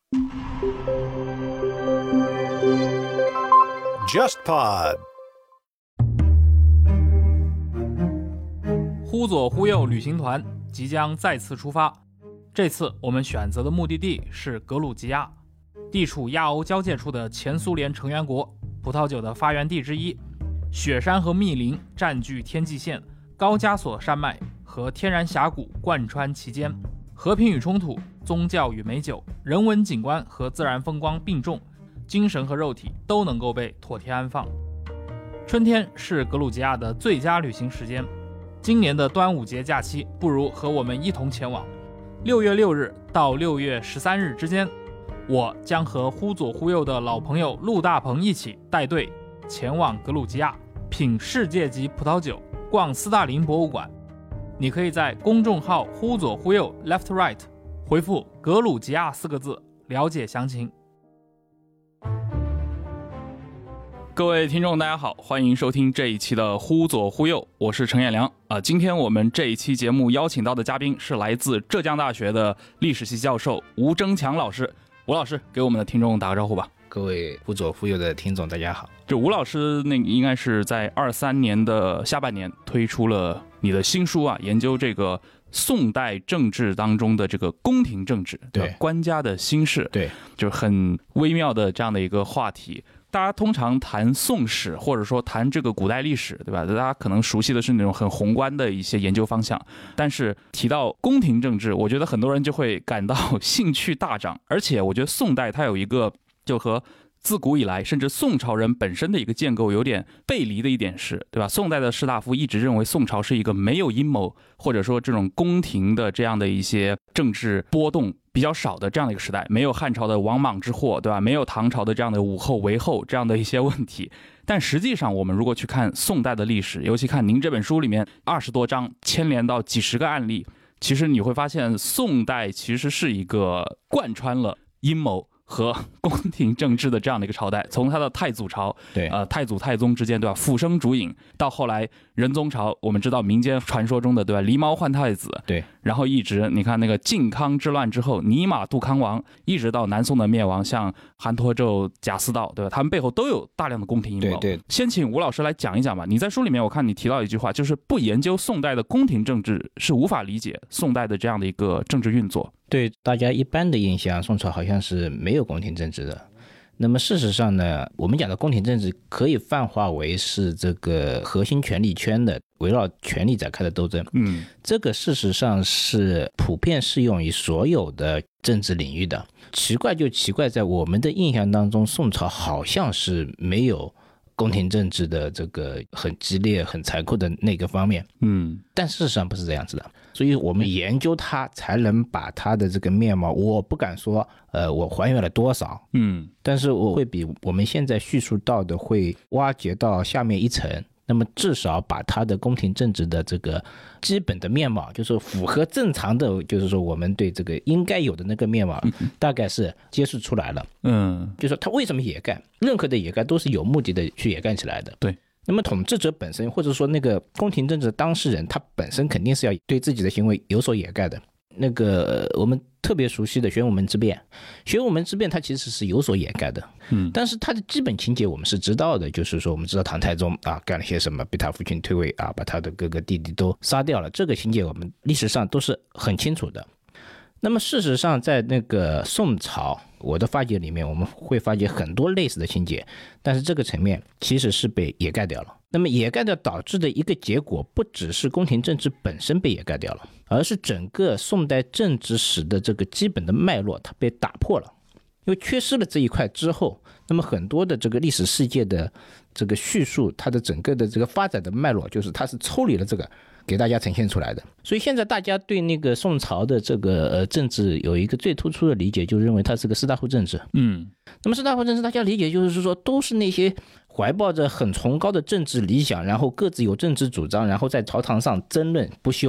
JustPod 忽左忽右旅行团即将再次出发，这次我们选择的目的地是格鲁吉亚，地处亚欧交界处的前苏联成员国，葡萄酒的发源地之一。雪山和密林占据天际线，高加索山脉和天然峡谷贯穿其间，和平与冲突，宗教与美酒，人文景观和自然风光并重，精神和肉体都能够被妥帖安放。春天是格鲁吉亚的最佳旅行时间，今年的端午节假期不如和我们一同前往。6月6日到6月13日之间，我将和忽左忽右的老朋友陆大鹏一起带队前往格鲁吉亚，品世界级葡萄酒，逛斯大林博物馆。你可以在公众号忽左忽右 Left Right 回复格鲁吉亚4个字了解详情。各位听众大家好，欢迎收听这一期的忽左忽右，我是陈彦良。今天我们这一期节目邀请到的嘉宾是来自浙江大学的历史系教授吴征强老师。吴老师给我们的听众打个招呼吧。 各位忽左忽右的听众大家好。 这吴老师那应该是在23年的下半年推出了你的新书啊，研究这个宋代政治当中的这个宫廷政治， 对官家的心事， 对， 就是很微妙的这样的一个话题。大家通常谈宋史或者说谈这个古代历史，对吧？大家可能熟悉的是那种很宏观的一些研究方向，但是提到宫廷政治，我觉得很多人就会感到兴趣大涨。而且我觉得宋代它有一个就和自古以来甚至宋朝人本身的一个建构有点背离的一点是，对吧？宋代的士大夫一直认为宋朝是一个没有阴谋或者说这种宫廷的这样的一些政治波动比较少的这样的一个时代，没有汉朝的王莽之祸，对吧？没有唐朝的这样的武后为后这样的一些问题。但实际上我们如果去看宋代的历史，尤其看您这本书里面20多章牵连到几十个案例，其实你会发现宋代其实是一个贯穿了阴谋和宫廷政治的这样的一个朝代。从他的太祖朝， 对， 太祖太宗之间，对吧？辅生主影，到后来仁宗朝，我们知道民间传说中的，对吧？狸猫换太子， 对， 然后一直你看那个靖康之乱之后，尼玛杜康王，一直到南宋的灭亡，像韩托胄、贾似道，对吧？他们背后都有大量的宫廷阴谋。 对对， 先请吴老师来讲一讲吧。你在书里面我看你提到一句话，就是不研究宋代的宫廷政治是无法理解宋代的这样的一个政治运作。 对大家一般的印象，宋朝好像是没有宫廷政治的。那么事实上呢，我们讲的宫廷政治可以泛化为是这个核心权力圈的围绕权力展开的斗争。这个事实上是普遍适用于所有的政治领域的。奇怪就奇怪在我们的印象当中，宋朝好像是没有宫廷政治的这个很激烈很残酷的那个方面。但事实上不是这样子的。所以我们研究它才能把它的这个面貌，我不敢说我还原了多少，但是我会比我们现在叙述到的会挖掘到下面一层。那么至少把它的宫廷政治的这个基本的面貌，就是符合正常的，就是说我们对这个应该有的那个面貌，大概是揭示出来了。就是说它为什么野干，任何的野干都是有目的的去野干起来的。 对。 那么统治者本身，或者说那个宫廷政治的当事人，他本身肯定是要对自己的行为有所掩盖的。那个我们特别熟悉的玄武门之变，玄武门之变它其实是有所掩盖的。但是它的基本情节我们是知道的，就是说我们知道唐太宗啊干了些什么，被他父亲退位啊，把他的哥哥弟弟都杀掉了，这个情节我们历史上都是很清楚的。那么事实上在那个宋朝我的发掘里面，我们会发掘很多类似的情节，但是这个层面其实是被掩盖掉了。那么掩盖掉导致的一个结果，不只是宫廷政治本身被掩盖掉了，而是整个宋代政治史的这个基本的脉络它被打破了。因为缺失了这一块之后，那么很多的这个历史事件的这个叙述，它的整个的这个发展的脉络，就是它是抽离了这个给大家呈现出来的。所以现在大家对那个宋朝的这个政治有一个最突出的理解，就认为它是个士大夫政治。那么士大夫政治大家理解就是说都是那些怀抱着很崇高的政治理想，然后各自有政治主张，然后在朝堂上争论不休，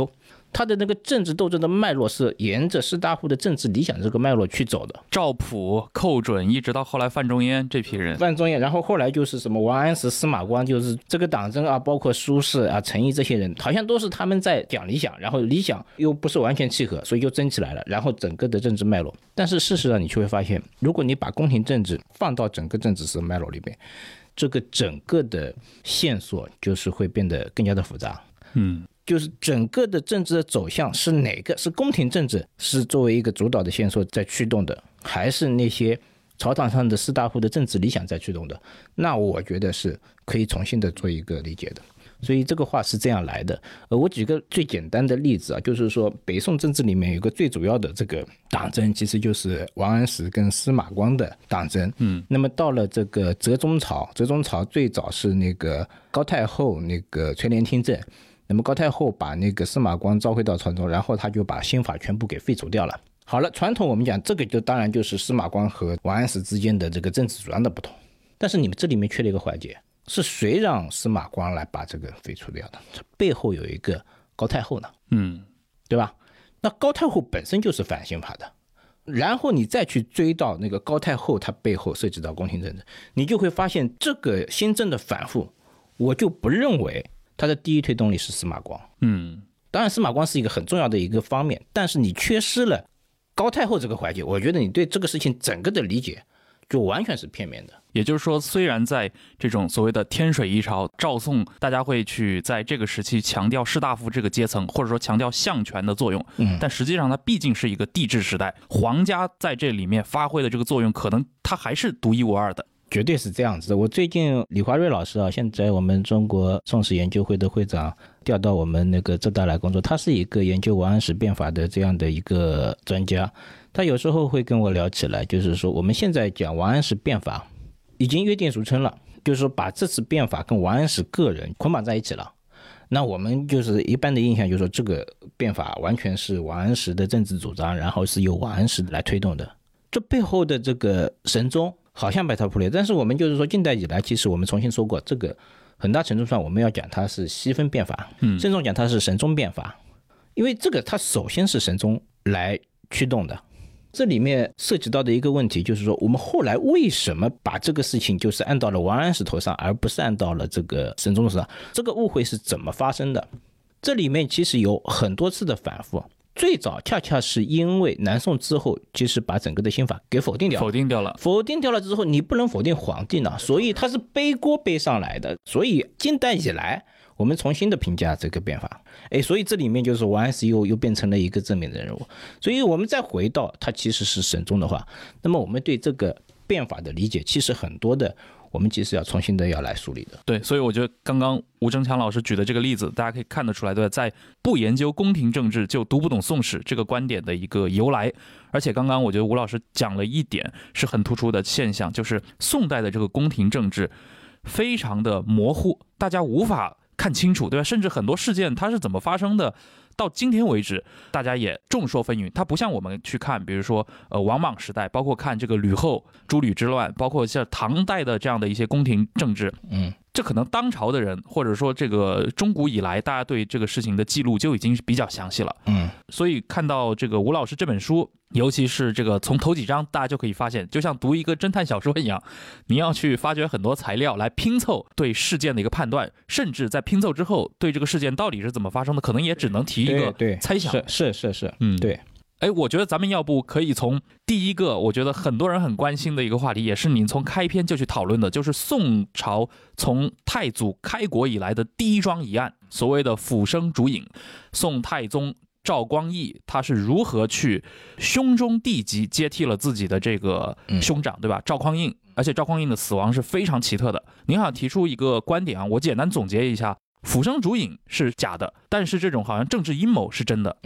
他的那个政治斗争的脉络是沿着士大夫的政治理想这个脉络去走的。 赵普、寇准，一直到后来范仲淹这批人， 范仲淹，然后后来就是什么王安石、司马光，就是这个党争啊，包括苏轼啊、陈毅这些人，好像都是他们在讲理想，然后理想又不是完全契合，所以就争起来了，然后整个的政治脉络。但是事实上你就会发现，如果你把宫廷政治放到整个政治史脉络里边，这个整个的线索就是会变得更加的复杂。就是整个的政治的走向是哪个？是宫廷政治是作为一个主导的线索在驱动的，还是那些朝堂上的士大夫的政治理想在驱动的？那我觉得是可以重新的做一个理解的。所以这个话是这样来的。我举个最简单的例子啊，就是说北宋政治里面有个最主要的这个党争，其实就是王安石跟司马光的党争。那么到了这个哲宗朝最早是那个高太后那个垂帘听政，那么高太后把那个司马光召回到朝中，然后他就把新法全部给废除掉了。好了，传统我们讲这个就当然就是司马光和王安石之间的这个政治主张的不同，但是你们这里面缺了一个环节，是谁让司马光来把这个废除掉的？这背后有一个高太后呢，对吧？那高太后本身就是反新法的，然后你再去追到那个高太后，它背后涉及到宫廷政治，你就会发现这个新政的反复，我就不认为它的第一推动力是司马光。当然司马光是一个很重要的一个方面，但是你缺失了高太后这个环节，我觉得你对这个事情整个的理解就完全是片面的。 也就是说，虽然在这种所谓的天水一朝，赵宋大家会去在这个时期强调士大夫这个阶层，或者说强调相权的作用，但实际上它毕竟是一个帝制时代，皇家在这里面发挥的这个作用，可能它还是独一无二的。 绝对是这样子的。我最近李华瑞老师啊，现在我们中国宋史研究会的会长，调到我们那个浙大来工作，他是一个研究王安石变法的这样的一个专家，他有时候会跟我聊起来，就是说我们现在讲王安石变法已经约定俗成了，就是说把这次变法跟王安石个人捆绑在一起了。那我们就是一般的印象就是说这个变法完全是王安石的政治主张，然后是由王安石来推动的，这背后的这个神宗好像被他忽略。但是我们就是说近代以来，其实我们重新说过，这个很大程度上我们要讲它是西分变法，郑重讲它是神宗变法，因为这个它首先是神宗来驱动的。这里面涉及到的一个问题就是说，我们后来为什么把这个事情就是按到了王安石头上，而不是按到了这个神宗头上？这个误会是怎么发生的？这里面其实有很多次的反复。最早恰恰是因为南宋之后，其实把整个的新法给否定掉了之后，你不能否定皇帝呢，所以他是背锅背上来的。所以近代以来，我们重新的评价这个变法，所以这里面就是王安石又变成了一个正面的人物。所以我们再回到他其实是神宗的话，那么我们对这个变法的理解，其实很多的我们其实要重新的要来梳理的。 对，所以我觉得刚刚吴征强老师举的这个例子，大家可以看得出来，对吧，在不研究宫廷政治就读不懂宋史这个观点的一个由来。而且刚刚我觉得吴老师讲了一点是很突出的现象，就是宋代的这个宫廷政治非常的模糊，大家无法看清楚，对吧？甚至很多事件它是怎么发生的，到今天为止大家也众说纷纭。它不像我们去看比如说王莽时代，包括看这个吕后诸吕之乱，包括像唐代的这样的一些宫廷政治，这可能当朝的人或者说这个中古以来大家对这个事情的记录就已经比较详细了。所以看到这个吴老师这本书，尤其是这个从头几章，大家就可以发现，就像读一个侦探小说一样，你要去发掘很多材料来拼凑对事件的一个判断，甚至在拼凑之后对这个事件到底是怎么发生的，可能也只能提一个猜想。 是，对。 我觉得咱们要不可以从第一个我觉得很多人很关心的一个话题，也是你从开篇就去讨论的，就是宋朝从太祖开国以来的第一桩疑案，所谓的辅生主尹。宋太宗赵光义他是如何去兄终弟及接替了自己的这个兄长，对吧？赵匡胤，而且赵匡胤的死亡是非常奇特的。您好像提出一个观点啊，我简单总结一下，辅生主尹是假的，但是这种好像政治阴谋是真的。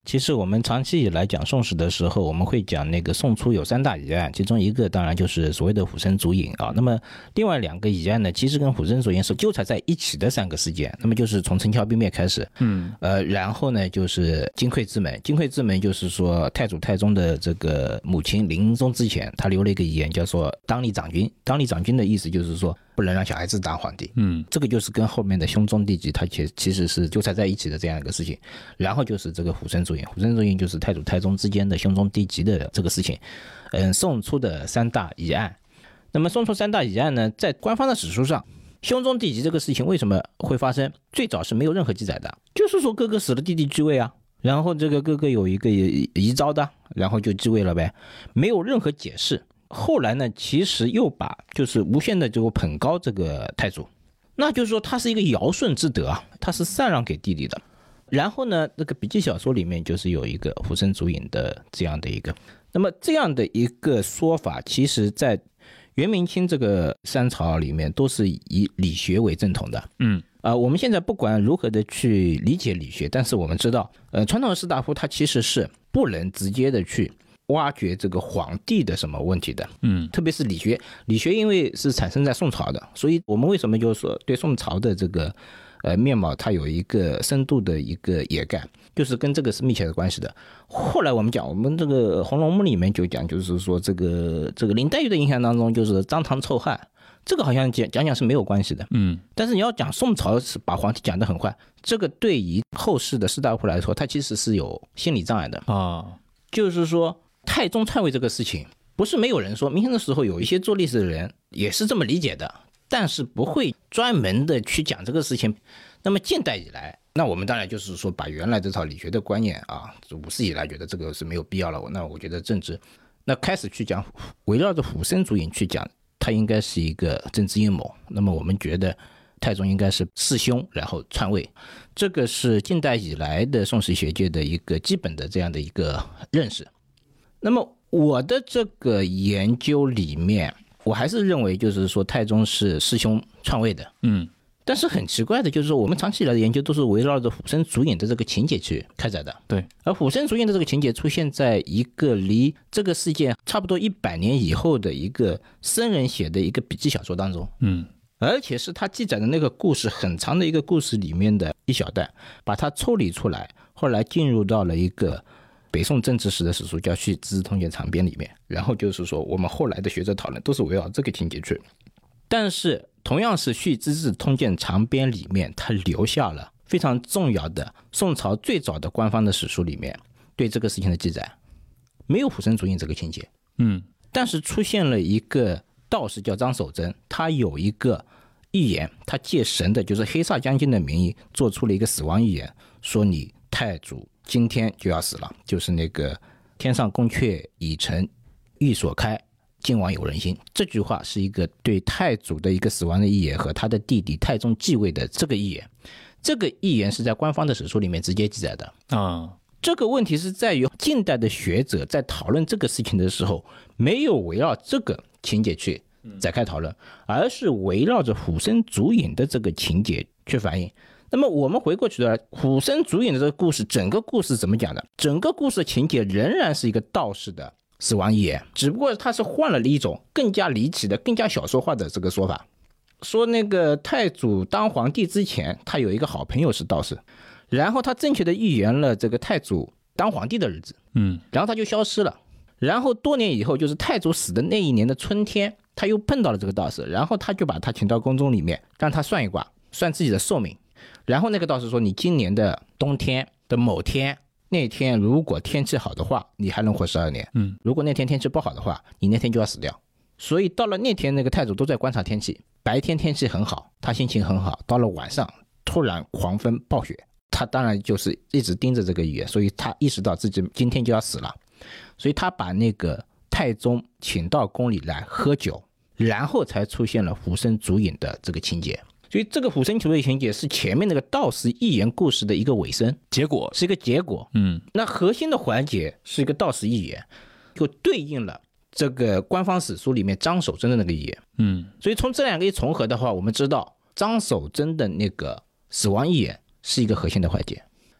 其实我们长期以来讲宋史的时候，我们会讲那个宋初有3大疑案，其中一个当然就是所谓的虎生族隐啊。那么另外2个疑案呢，其实跟虎生族隐是纠缠在一起的3个事件。那么就是从陈桥兵变开始，然后呢就是金匮之门。金匮之门就是说太祖太宗的这个母亲临终之前，他留了一个遗言，叫做当立长君。当立长君的意思就是说不能让小孩子当皇帝。这个就是跟后面的兄终弟及它其实是纠缠在一起的这样一个事情。然后就是这个虎生族隐，虎生族隐就是太祖太宗之间的兄终弟及的这个事情。宋初的3大疑案。那么宋初3大疑案呢，在官方的史书上，兄终弟及这个事情为什么会发生？最早是没有任何记载的，就是说哥哥死了，弟弟继位啊，然后这个哥哥有一个遗诏的，然后就继位了呗，没有任何解释。后来呢，其实又把就是无限的就捧高这个太祖，那就是说他是一个尧舜之德啊，他是禅让给弟弟的。然后呢，这个笔记小说里面就是有一个虎生族隐的这样的一个，那么这样的一个说法，其实在元明清这个3朝里面都是以理学为正统的。我们现在不管如何的去理解理学，但是我们知道，传统的士大夫他其实是不能直接的去挖掘这个皇帝的什么问题的。特别是理学因为是产生在宋朝的，所以我们为什么就是说对宋朝的这个面貌它有一个深度的一个掩盖，就是跟这个是密切的关系的。后来我们讲，我们这个《红楼梦》里面就讲，就是说这个林黛玉的印象当中就是张唐臭汉，这个好像讲是没有关系的。但是你要讲宋朝是把皇帝讲得很坏，这个对于后世的士大夫来说，他其实是有心理障碍的啊。就是说太宗篡位这个事情，不是没有人说，明清的时候有一些做历史的人也是这么理解的，但是不会专门的去讲这个事情。那么近代以来，那我们当然就是说把原来这套理学的观念啊，5世以来觉得这个是没有必要了，那我觉得政治那开始去讲，围绕着虎生族隐去讲，它应该是一个政治阴谋。那么我们觉得太宗应该是弑兄然后篡位，这个是近代以来的宋史学界的一个基本的这样的一个认识。那么我的这个研究里面，我还是认为就是说太宗是弑兄篡位的。但是很奇怪的就是说，我们长期以来的研究都是围绕着虎生族隐的这个情节去开展的。对，而虎生族隐的这个情节出现在一个离这个事件差不多100年以后的一个僧人写的一个笔记小说当中。而且是他记载的那个故事很长的一个故事里面的一小段，把它抽离出来，后来进入到了一个北宋政治史的史书叫《续资治通鉴长编》里面。然后就是说我们后来的学者讨论都是围绕这个情节去。但是同样是《续资治通鉴长编》里面，它留下了非常重要的宋朝最早的官方的史书里面对这个事情的记载，没有虎生族隐这个情节。但是出现了一个道士叫张守贞，他有一个预言，他借神的就是黑煞将军的名义做出了一个死亡预言，说你太祖今天就要死了，就是那个天上宫阙已成欲所开，晋王有人心。这句话是一个对太祖的一个死亡的预言和他的弟弟太宗继位的这个预言。这个预言是在官方的史书里面直接记载的这个问题是在于近代的学者在讨论这个事情的时候，没有围绕这个情节去展开讨论，而是围绕着虎生族隐的这个情节去反映。那么我们回过去来，虎生族隐的这个故事，整个故事怎么讲的？整个故事的情节仍然是一个道士的死亡预言，只不过他是换了一种更加离奇的、更加小说化的这个说法。说那个太祖当皇帝之前，他有一个好朋友是道士，然后他正确的预言了这个太祖当皇帝的日子，然后他就消失了。然后多年以后，就是太祖死的那一年的春天，他又碰到了这个道士，然后他就把他请到宫中里面，让他算一卦，算自己的寿命。然后那个道士说，你今年的冬天的某天，那天如果天气好的话，你还能活12年。如果那天天气不好的话，你那天就要死掉。所以到了那天，那个太祖都在观察天气，白天天气很好，他心情很好，到了晚上突然狂风暴雪，他当然就是一直盯着这个预言，所以他意识到自己今天就要死了。所以他把那个太宗请到宫里来喝酒，然后才出现了虎生族隐的这个情节。所以这个虎生族隐情节是前面那个道士预言故事的一个尾声， 结果是一个结果。那核心的环节是一个道士预言，就对应了这个官方史书里面张守贞的那个预言。所以从这两个一重合的话，我们知道张守贞的那个死亡预言是一个核心的环节。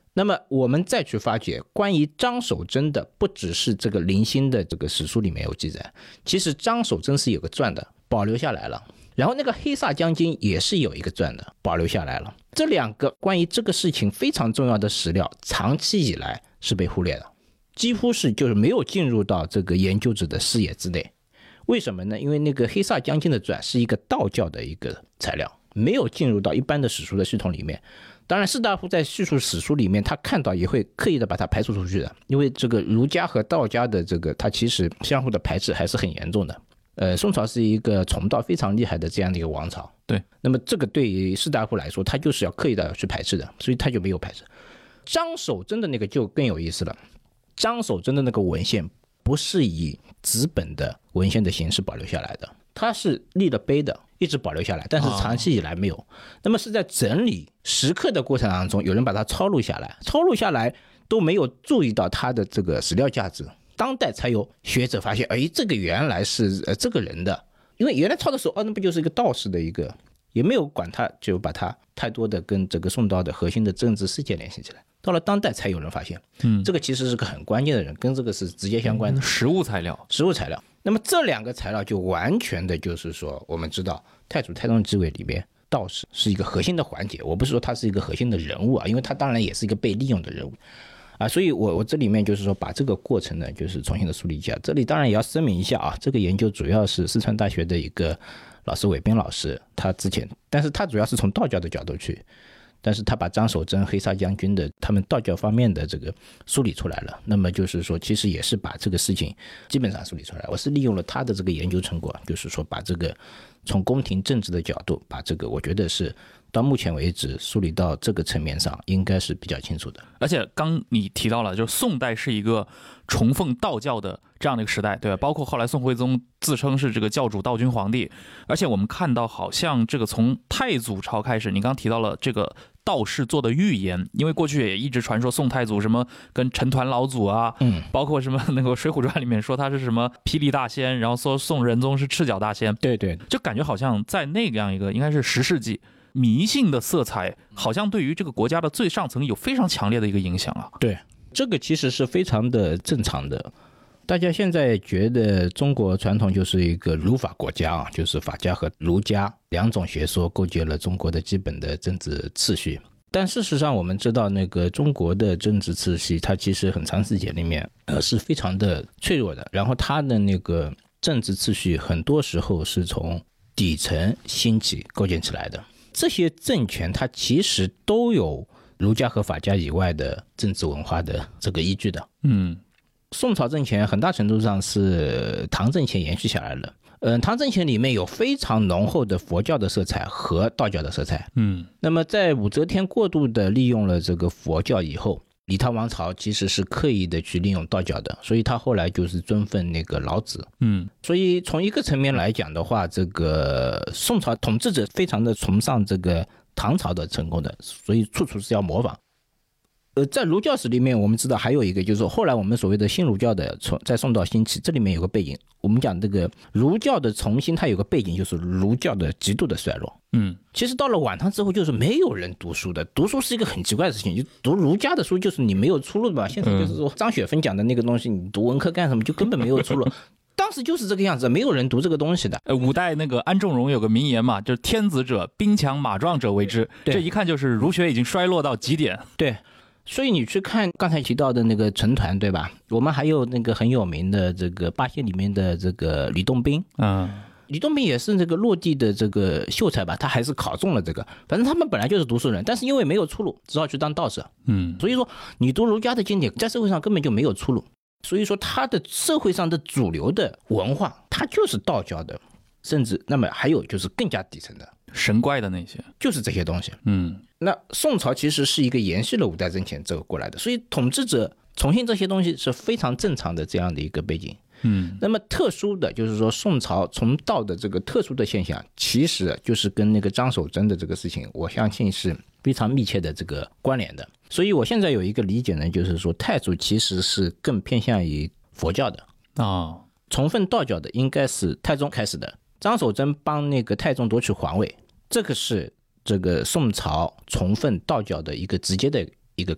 那么我们再去发掘关于张守贞的，不只是这个零星的这个史书里面有记载，其实张守贞是有个传的，保留下来了。然后那个黑萨将军也是有一个传的，保留下来了。这两个关于这个事情非常重要的史料，长期以来是被忽略的，几乎是就是没有进入到这个研究者的视野之内。为什么呢？因为那个黑萨将军的传是一个道教的一个材料，没有进入到一般的史书的系统里面。当然士大夫在叙述史书里面，他看到也会刻意的把它排除出去的，因为这个儒家和道家的这个它其实相互的排斥还是很严重的。宋朝是一个崇道非常厉害的这样的一个王朝， 对， 那么这个对于士大夫来说，他就是要刻意的去排斥的，所以他就没有排斥。张守贞的那个就更有意思了，张守贞的那个文献不是以纸本的文献的形式保留下来的，它是立了碑的，一直保留下来，但是长期以来没有。那么是在整理石刻的过程当中，有人把它抄录下来，抄录下来都没有注意到它的这个史料价值，当代才有学者发现，哎，这个原来是这个人的。因为原来抄的时候，那不就是一个道士的一个，也没有管他，就把他太多的跟这个宋朝的核心的政治事件联系起来。到了当代才有人发现，这个其实是个很关键的人，跟这个是直接相关的实物材料。 那么这两个材料就完全的就是说，我们知道太祖太宗继位里面道士是一个核心的环节，我不是说他是一个核心的人物啊，因为他当然也是一个被利用的人物啊，所以我这里面就是说把这个过程呢就是重新的梳理一下。这里当然也要声明一下啊，这个研究主要是四川大学的一个老师韦斌老师，他之前，但是他主要是从道教的角度去，但是他把张守贞、黑萨将军的他们道教方面的这个梳理出来了。那么就是说其实也是把这个事情基本上梳理出来，我是利用了他的这个研究成果，就是说把这个从宫廷政治的角度，把这个我觉得是到目前为止梳理到这个层面上应该是比较清楚的。 而且刚你提到了，就是宋代是一个崇奉道教的这样的一个时代，对吧？包括后来宋徽宗自称是这个教主道君皇帝，而且我们看到好像这个从太祖朝开始，你刚提到了这个道士做的预言，因为过去也一直传说宋太祖什么跟陈抟老祖啊，包括什么那个《水浒传》里面说他是什么霹雳大仙，然后说宋仁宗是赤脚大仙， 对对， 就感觉好像在那样一个应该是10世纪。迷信的色彩好像对于这个国家的最上层有非常强烈的一个影响啊。 对，这个其实是非常的正常的。大家现在觉得中国传统就是一个儒法国家啊，就是法家和儒家两种学说构建了中国的基本的政治秩序。但事实上我们知道那个中国的政治秩序它其实很长时间里面是非常的脆弱的，然后它的那个政治秩序很多时候是从底层兴起构建起来的。这些政权它其实都有儒家和法家以外的政治文化的这个依据的。宋朝政权很大程度上是唐政权延续下来的。唐政权里面有非常浓厚的佛教的色彩和道教的色彩。那么在武则天过度的利用了这个佛教以后，李唐王朝其实是刻意的去利用道教的，所以他后来就是尊奉那个老子。所以从一个层面来讲的话，这个宋朝统治者非常的崇尚这个唐朝的成功的，所以处处是要模仿。在儒教史里面我们知道还有一个就是后来我们所谓的新儒教的在宋朝兴起，这里面有个背景，我们讲这个儒教的重兴它有个背景，就是儒教的极度的衰落。其实到了晚唐之后就是没有人读书的，读书是一个很奇怪的事情，就读儒家的书就是你没有出路的吧。现在就是说张雪芬讲的那个东西，你读文科干什么，就根本没有出路。当时就是这个样子，没有人读这个东西的。 五代那个安重荣有个名言嘛，就是天子者兵强马壮者为之，这一看就是儒学已经衰落到极点。 对，所以你去看刚才提到的那个陈抟，对吧？我们还有那个很有名的这个八仙里面的这个吕洞宾。吕洞宾也是这个落地的这个秀才吧，他还是考中了这个。反正他们本来就是读书人，但是因为没有出路，只好去当道士。所以说你读儒家的经典，在社会上根本就没有出路。所以说他的社会上的主流的文化，它就是道教的，甚至那么还有就是更加底层的神怪的那些， 就是这些东西。那宋朝其实是一个延续了五代政权这个过来的，所以统治者重新这些东西是非常正常的这样的一个背景。那么特殊的就是说宋朝从道的这个特殊的现象，其实就是跟那个张守贞的这个事情，我相信是非常密切的这个关联的。所以我现在有一个理解呢，就是说太祖其实是更偏向于佛教的崇奉道教的应该是太宗开始的。张守贞帮那个太宗夺取皇位，这个是这个宋朝崇奉道教的一个直接的一个开端。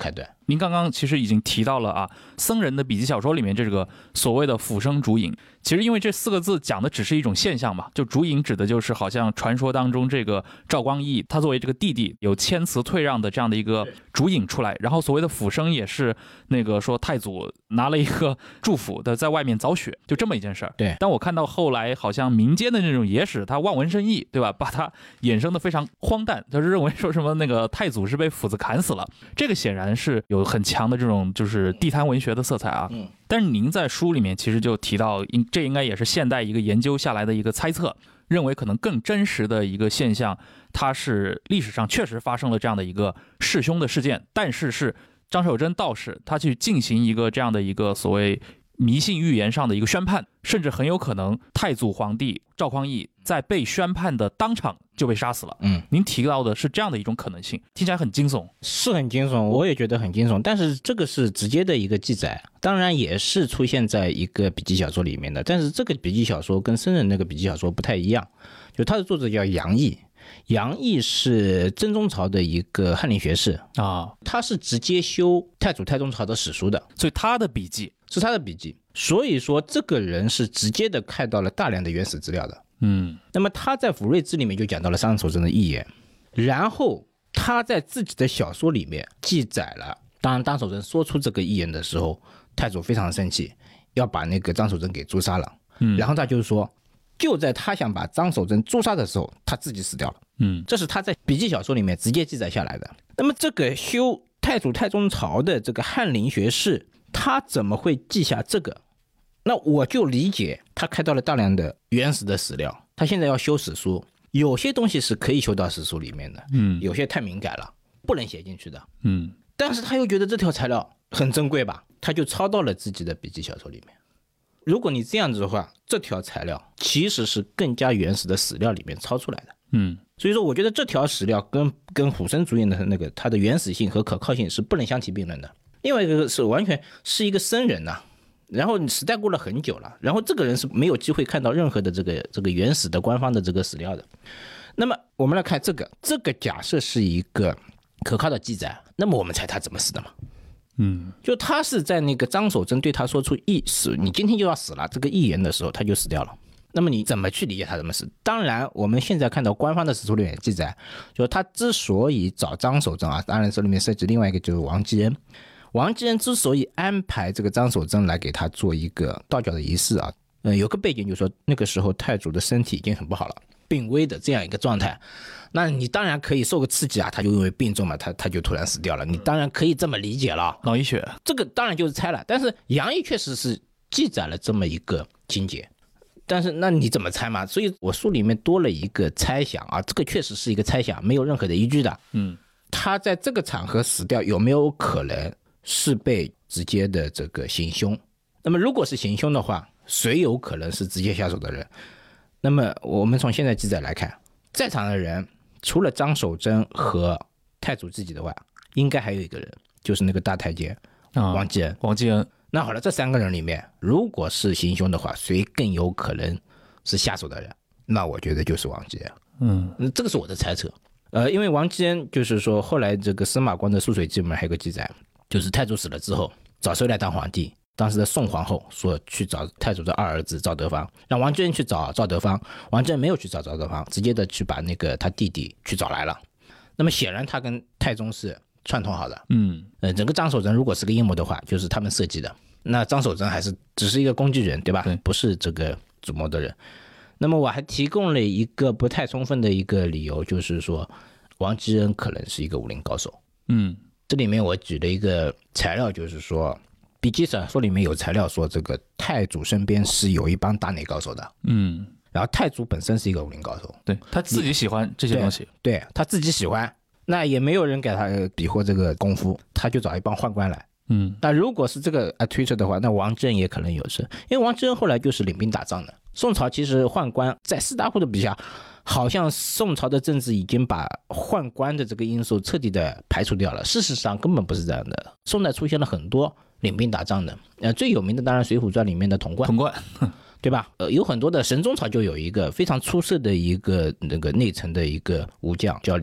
您刚刚其实已经提到了啊，僧人的笔记小说里面这个所谓的辅生烛影，其实因为这4个字讲的只是一种现象嘛，就烛影指的就是好像传说当中这个赵光义他作为这个弟弟有谦辞退让的这样的一个烛影出来，然后所谓的辅生也是那个说太祖拿了一个祝福的在外面凿雪，就这么一件事儿。 对， 但我看到后来好像民间的那种野史，他望文生义，对吧？把它衍生的非常荒诞，他是认为说什么那个太祖是被斧子砍死了，这个显然是有很强的这种就是地摊文学的色彩啊。但是您在书里面其实就提到，这应该也是现代一个研究下来的一个猜测，认为可能更真实的一个现象，它是历史上确实发生了这样的一个弑兄的事件，但是张守贞道士他去进行一个这样的一个所谓迷信预言上的一个宣判，甚至很有可能太祖皇帝赵匡胤在被宣判的当场就被杀死了。您提到的是这样的一种可能性，听起来很惊悚。 是很惊悚，我也觉得很惊悚，但是这个是直接的一个记载，当然也是出现在一个笔记小说里面的，但是这个笔记小说跟僧人那个笔记小说不太一样，就他的作者叫杨毅。杨毅是真宗朝的一个翰林学士啊，他是直接修太祖太宗朝的史书的， 所以他的笔记是他的笔记，所以说这个人是直接的看到了大量的原始资料的。那么他在《抚瑞志》里面就讲到了张守贞的预言，然后他在自己的小说里面记载了，当然张守贞说出这个预言的时候，太祖非常生气，要把那个张守贞给诛杀了。然后他就说，就在他想把张守贞诛杀的时候，他自己死掉了。这是他在笔记小说里面直接记载下来的。那么这个修太祖太宗朝的这个翰林学士，他怎么会记下这个？那我就理解他看到了大量的原始的史料，他现在要修史书，有些东西是可以修到史书里面的，有些太敏感了，不能写进去的。但是他又觉得这条材料很珍贵吧，他就抄到了自己的笔记小说里面。如果你这样子的话，这条材料其实是更加原始的史料里面抄出来的。所以说我觉得这条史料跟辅生烛影的那个它的原始性和可靠性是不能相提并论的。另外一个是完全是一个僧人呐，然后时代过了很久了，然后这个人是没有机会看到任何的这个原始的官方的这个史料的。那么我们来看这个假设是一个可靠的记载，那么我们猜他怎么死的嘛？就他是在那个张守贞对他说出死，你今天就要死了这个预言的时候，他就死掉了。那么你怎么去理解他怎么死？当然我们现在看到官方的史书里面记载，就是他之所以找张守贞啊，当然这里面涉及另外一个就是王继恩。王继恩之所以安排这个张守贞来给他做一个道教的仪式啊，有个背景就是说那个时候太祖的身体已经很不好了，病危的这样一个状态，那你当然可以受个刺激啊，他就因为病重嘛，他就突然死掉了，你当然可以这么理解了， 脑溢血， 这个当然就是猜了。但是杨毅确实是记载了这么一个情节，但是那你怎么猜嘛？所以我书里面多了一个猜想啊，这个确实是一个猜想，没有任何的依据的。他在这个场合死掉，有没有可能是被直接的这个行凶？那么如果是行凶的话，谁有可能是直接下手的人？那么我们从现在记载来看，在场的人除了张守贞和太祖自己的话，应该还有一个人，就是那个大太监王继恩。那好了，这3个人里面，如果是行凶的话，谁更有可能是下手的人？那我觉得就是王继恩。这个是我的猜测。因为王继恩就是说，后来这个司马光的《涑水记》里面还有个记载，就是太祖死了之后，找谁来当皇帝？当时的宋皇后说去找太祖的2儿子赵德芳，让王继恩去找赵德芳，王继恩没有去找赵德芳，直接的去把那个他弟弟去找来了。那么显然他跟太宗是串通好的。整个张守贞如果是个阴谋的话，就是他们设计的。那张守贞还是只是一个工具人，对吧？不是这个主谋的人。那么我还提供了一个不太充分的一个理由，就是说王继恩可能是一个武林高手。这里面我举了一个材料，就是说笔记小说里面有材料说这个太祖身边是有一帮打内高手的。然后太祖本身是一个武林高手， 对，他自己喜欢这些东西， 对他自己喜欢，那也没有人给他比划这个功夫，他就找一帮宦官来。那如果是这个推测的话，那王继恩也可能有事，因为王继恩后来就是领兵打仗的。宋朝其实宦官在士大夫的笔下，好像宋朝的政治已经把宦官的这个因素彻底的排除掉了，事实上根本不是这样的。宋代出现了很多领兵打仗的，最有名的当然《水浒传》里面的童贯，对吧？有很多的神宗朝就有一个非常出色的一个那个内臣的一个武将叫李宪，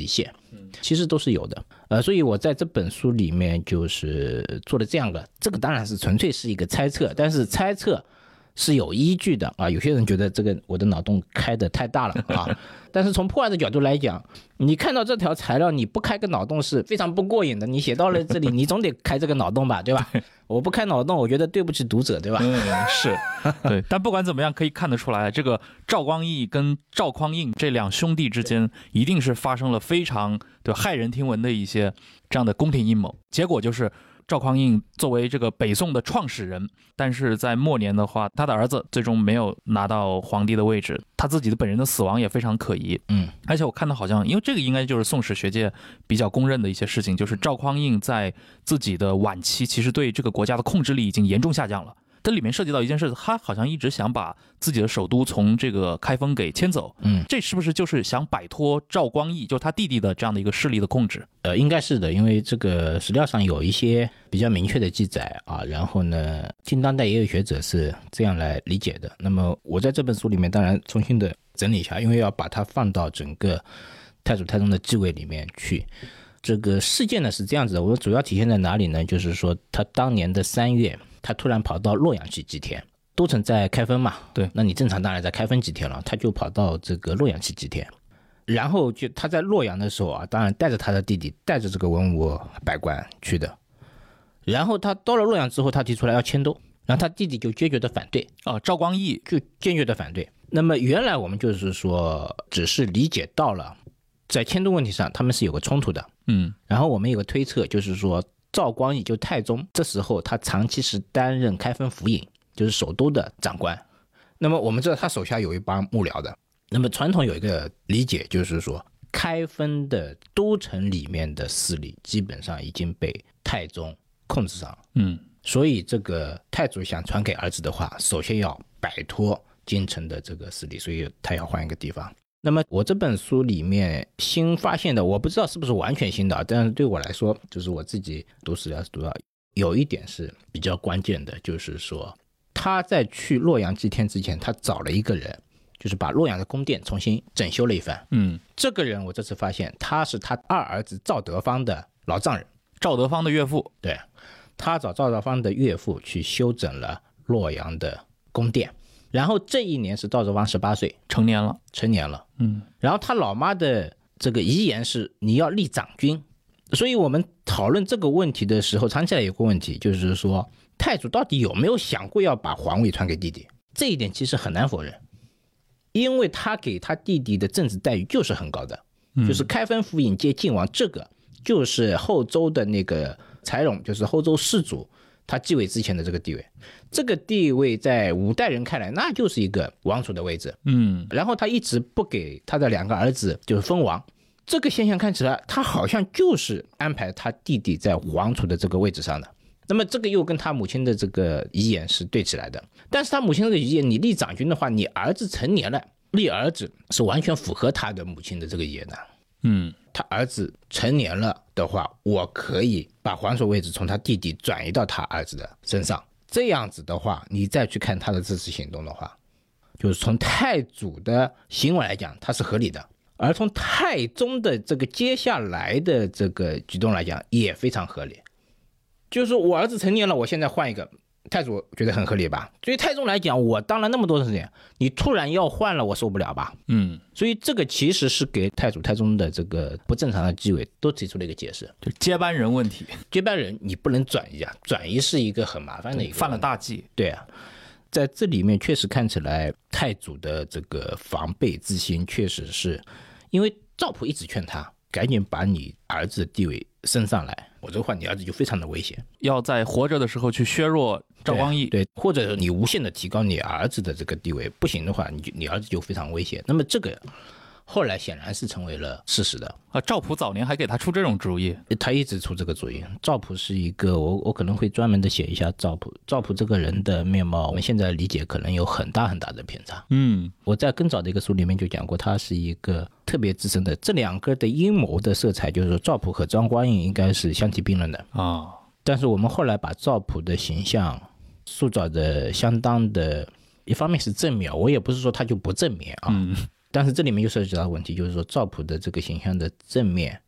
其实都是有的。所以我在这本书里面就是做了这样的，这个当然是纯粹是一个猜测，但是猜测是有依据的啊。有些人觉得这个我的脑洞开得太大了啊，但是从破案的角度来讲，你看到这条材料，你不开个脑洞是非常不过瘾的。你写到了这里，你总得开这个脑洞吧，对吧？我不开脑洞，我觉得对不起读者，对吧？ 是，对。但不管怎么样，可以看得出来，这个赵光义跟赵匡胤这两兄弟之间，一定是发生了非常骇人听闻的一些这样的宫廷阴谋。结果就是赵匡胤作为这个北宋的创始人，但是在末年的话，他的儿子最终没有拿到皇帝的位置，他自己的本人的死亡也非常可疑。而且我看到好像，因为这个应该就是宋史学界比较公认的一些事情，就是赵匡胤在自己的晚期，其实对这个国家的控制力已经严重下降了。这里面涉及到一件事，他好像一直想把自己的首都从这个开封给迁走，这是不是就是想摆脱赵光义，就是他弟弟的这样的一个势力的控制？ 应该是的，因为这个史料上有一些比较明确的记载啊，然后呢，近当代也有学者是这样来理解的。那么我在这本书里面当然重新的整理一下，因为要把它放到整个太祖太宗的继位里面去。这个事件呢是这样子的，我主要体现在哪里呢？就是说他当年的3月，他突然跑到洛阳去祭天，都城在开封嘛， 对， 那你正常当然在开封祭天了，他就跑到这个洛阳去祭天。然后就他在洛阳的时候啊，当然带着他的弟弟，带着这个文武百官去的。然后他到了洛阳之后，他提出来要迁都，然后他弟弟就坚决的反对啊，赵光义就坚决的反对。那么原来我们就是说，只是理解到了在迁都问题上他们是有个冲突的，然后我们有个推测，就是说赵光义就太宗这时候他长期是担任开封府尹，就是首都的长官。那么我们知道他手下有一帮幕僚的，那么传统有一个理解，就是说开封的都城里面的势力基本上已经被太宗控制上了，所以这个太祖想传给儿子的话，首先要摆脱京城的这个势力，所以他要换一个地方。那么我这本书里面新发现的，我不知道是不是完全新的，但是对我来说，就是我自己读史料读到有一点是比较关键的，就是说他在去洛阳祭天之前，他找了一个人，就是把洛阳的宫殿重新整修了一番。这个人我这次发现他是他二儿子赵德芳的老丈人， 赵德芳的岳父。 对，他找赵德芳的岳父去修整了洛阳的宫殿。然后这一年是赵德芳18岁，成年了。然后他老妈的这个遗言是你要立长君，所以我们讨论这个问题的时候，藏起来有个问题，就是说太祖到底有没有想过要把皇位传给弟弟？这一点其实很难否认，因为他给他弟弟的政治待遇就是很高的，就是开封府尹接晋王，这个就是后周的那个柴荣，就是后周世祖。他继位之前的这个地位，这个地位在5代人看来那就是一个王储的位置。然后他一直不给他的2个儿子就是封王，这个现象看起来他好像就是安排他弟弟在王储的这个位置上的。那么这个又跟他母亲的这个遗言是对起来的，但是他母亲这个遗言，你立长君的话，你儿子成年了，立儿子是完全符合他的母亲的这个遗言的。他儿子成年了的话，我可以把皇储位置从他弟弟转移到他儿子的身上。这样子的话，你再去看他的这次行动的话，就是从太祖的行为来讲，他是合理的；而从太宗的这个接下来的这个举动来讲，也非常合理。就是我儿子成年了，我现在换一个。太祖觉得很合理吧？对于太宗来讲，我当了那么多的时间，你突然要换了，我受不了吧？所以这个其实是给太祖太宗的这个不正常的继位都提出了一个解释， 就接班人问题。 接班人你不能转移啊，转移是一个很麻烦的一个， 犯了大忌。 对啊，在这里面确实看起来太祖的这个防备之心确实是，因为赵普一直劝他赶紧把你儿子的地位升上来，我这话你儿子就非常的危险， 要在活着的时候去削弱赵光义， 对，或者你无限的提高你儿子的这个地位，不行的话，你儿子就非常危险。那么这个后来显然是成为了事实的啊。赵普早年还给他出这种主意， 他一直出这个主意。赵普是一个，我可能会专门的写一下赵普。赵普这个人的面貌，我们现在理解可能有很大很大的偏差。我在更早的一个书里面就讲过，他是一个特别资深的。这2个的阴谋的色彩，就是说赵普和张光义应该是相提并论的啊。但是我们后来把赵普的形象塑造的相当的，一方面是正面，我也不是说他就不正面啊。但是这里面就涉及到问题，就是说赵普的这个形象的正面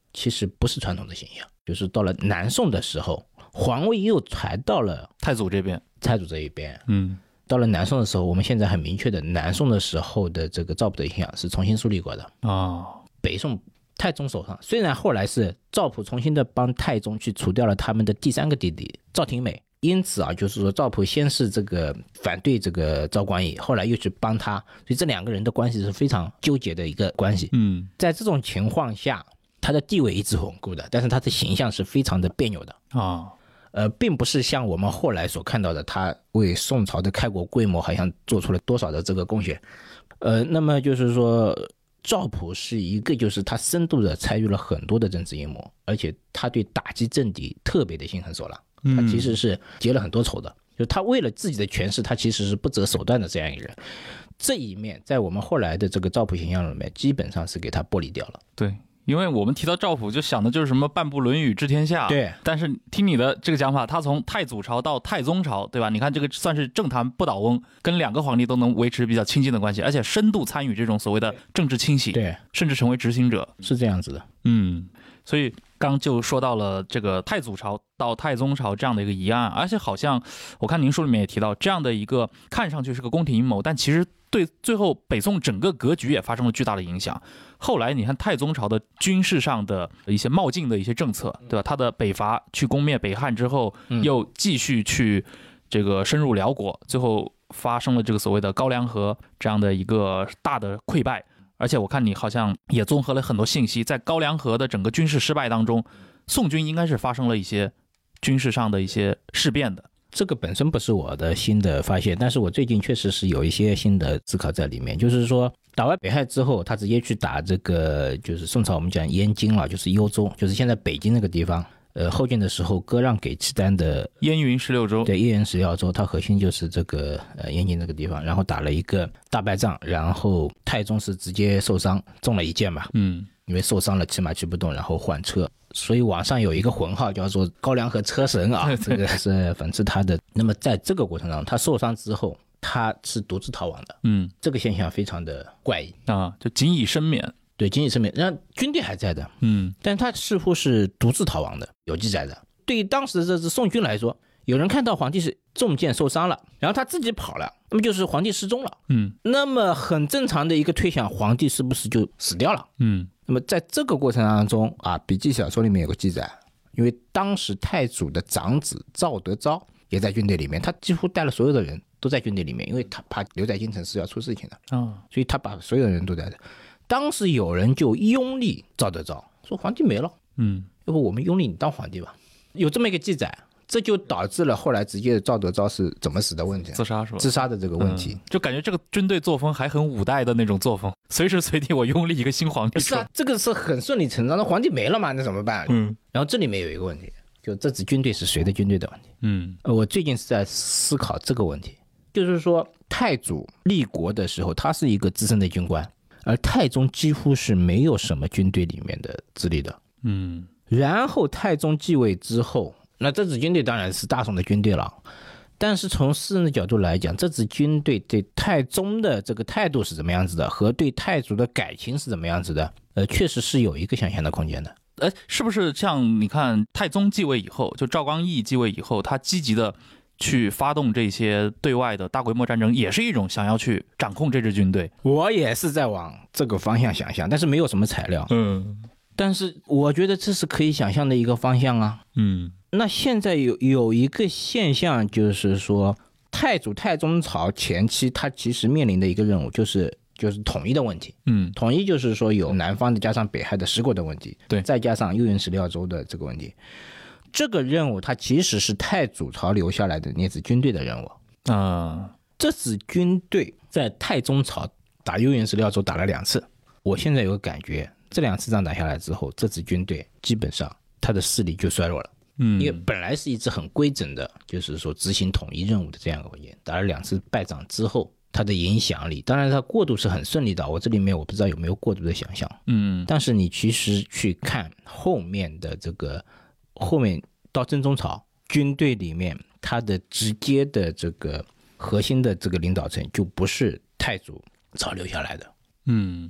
其实不是传统的形象，就是到了南宋的时候，皇位又传到了太祖这边， 太祖这一边。 到了南宋的时候，我们现在很明确的，南宋的时候的这个赵普的形象是重新树立过的北宋太宗手上，虽然后来是赵普重新的帮太宗去除掉了他们的第三个弟弟赵廷美，因此就是说赵普先是这个反对这个赵光义，后来又去帮他，所以这两个人的关系是非常纠结的一个关系。在这种情况下，他的地位一直稳固的，但是他的形象是非常的别扭的并不是像我们后来所看到的，他为宋朝的开国规模好像做出了多少的这个贡献。那么就是说，赵普是一个就是他深度的参与了很多的政治阴谋，而且他对打击政敌特别的心狠手辣，他其实是结了很多仇的，就他为了自己的权势，他其实是不择手段的这样一个人。这一面在我们后来的这个赵普形象里面，基本上是给他剥离掉了。 对。因为我们提到赵普就想的就是什么半部论语治天下， 对。 但是听你的这个讲法，他从太祖朝到太宗朝，对吧？你看这个算是政坛不倒翁，跟两个皇帝都能维持比较亲近的关系，而且深度参与这种所谓的政治清洗， 对， 甚至成为执行者， 是这样子的。 所以刚就说到了这个太祖朝到太宗朝这样的一个疑案，而且好像我看您书里面也提到这样的一个看上去是个宫廷阴谋，但其实对最后北宋整个格局也发生了巨大的影响。后来你看太宗朝的军事上的一些冒进的一些政策，对吧？他的北伐去攻灭北汉之后，又继续去这个深入辽国，最后发生了这个所谓的高梁河这样的一个大的溃败。而且我看你好像也综合了很多信息，在高梁河的整个军事失败当中，宋军应该是发生了一些军事上的一些事变的。 这个本身不是我的新的发现，但是我最近确实是有一些新的思考在里面。就是说打完北汉之后，他直接去打这个就是宋朝我们讲燕京了，就是幽州，就是现在北京那个地方。后晋的时候割让给契丹的燕云16州， 对，燕云16州，它核心就是这个燕京这个地方，然后打了一个大败仗，然后太宗是直接受伤，中了一箭吧，因为受伤了骑马去不动，然后换车，所以网上有一个混号叫做高梁河车神啊，这个是讽刺他的。那么在这个过程当中，他受伤之后，他是独自逃亡的，这个现象非常的怪异就仅以身免。 对，仅以身免，然后军队还在的，但他似乎是独自逃亡的，有记载的。对于当时的这支宋军来说，有人看到皇帝是中箭受伤了，然后他自己跑了，那么就是皇帝失踪了，那么很正常的一个推想，皇帝是不是就死掉了？那么在这个过程当中啊，笔记小说里面有个记载，因为当时太祖的长子赵德昭也在军队里面，他几乎带了所有的人都在军队里面，因为他怕留在京城是要出事情的，所以他把所有的人都在这。当时有人就拥立赵德昭，说皇帝没了，要不我们拥立你当皇帝吧，有这么一个记载，这就导致了后来直接赵德昭是怎么死的问题， 自杀是吧？ 自杀的这个问题， 就感觉这个军队作风还很五代的那种作风，随时随地我拥立一个新皇帝。 是啊，这个是很顺理成章的，皇帝没了嘛，那怎么办？然后这里面有一个问题，就这支军队是谁的军队的问题。我最近是在思考这个问题，就是说太祖立国的时候，他是一个资深的军官。而太宗几乎是没有什么军队里面的资历的，然后太宗继位之后，那这支军队当然是大宋的军队了，但是从私人的角度来讲，这支军队对太宗的这个态度是怎么样子的，和对太祖的感情是怎么样子的，确实是有一个想象的空间的。 是不是像你看太宗继位以后，就赵光义继位以后，他积极的去发动这些对外的大规模战争，也是一种想要去掌控这支军队？ 我也是在往这个方向想象，但是没有什么材料。但是我觉得这是可以想象的一个方向啊。那现在有一个现象，就是说太祖太宗朝前期，他其实面临的一个任务就是统一的问题。统一就是说有南方的加上北海的十国的问题， 对， 再加上右云16州的这个问题。这个任务它其实是太祖朝留下来的那支军队的任务。这支军队在太宗朝打右云16州打了2次。我现在有个感觉，这2次仗打下来之后，这支军队基本上他的势力就衰弱了。因为本来是一支很规整的，就是说执行统一任务的这样一个文件，打了2次败仗之后，它的影响力，当然它过渡是很顺利的，我这里面我不知道有没有过度的想象。但是你其实去看后面的这个，后面到真宗朝军队里面，它的直接的这个核心的这个领导层就不是太祖朝留下来的。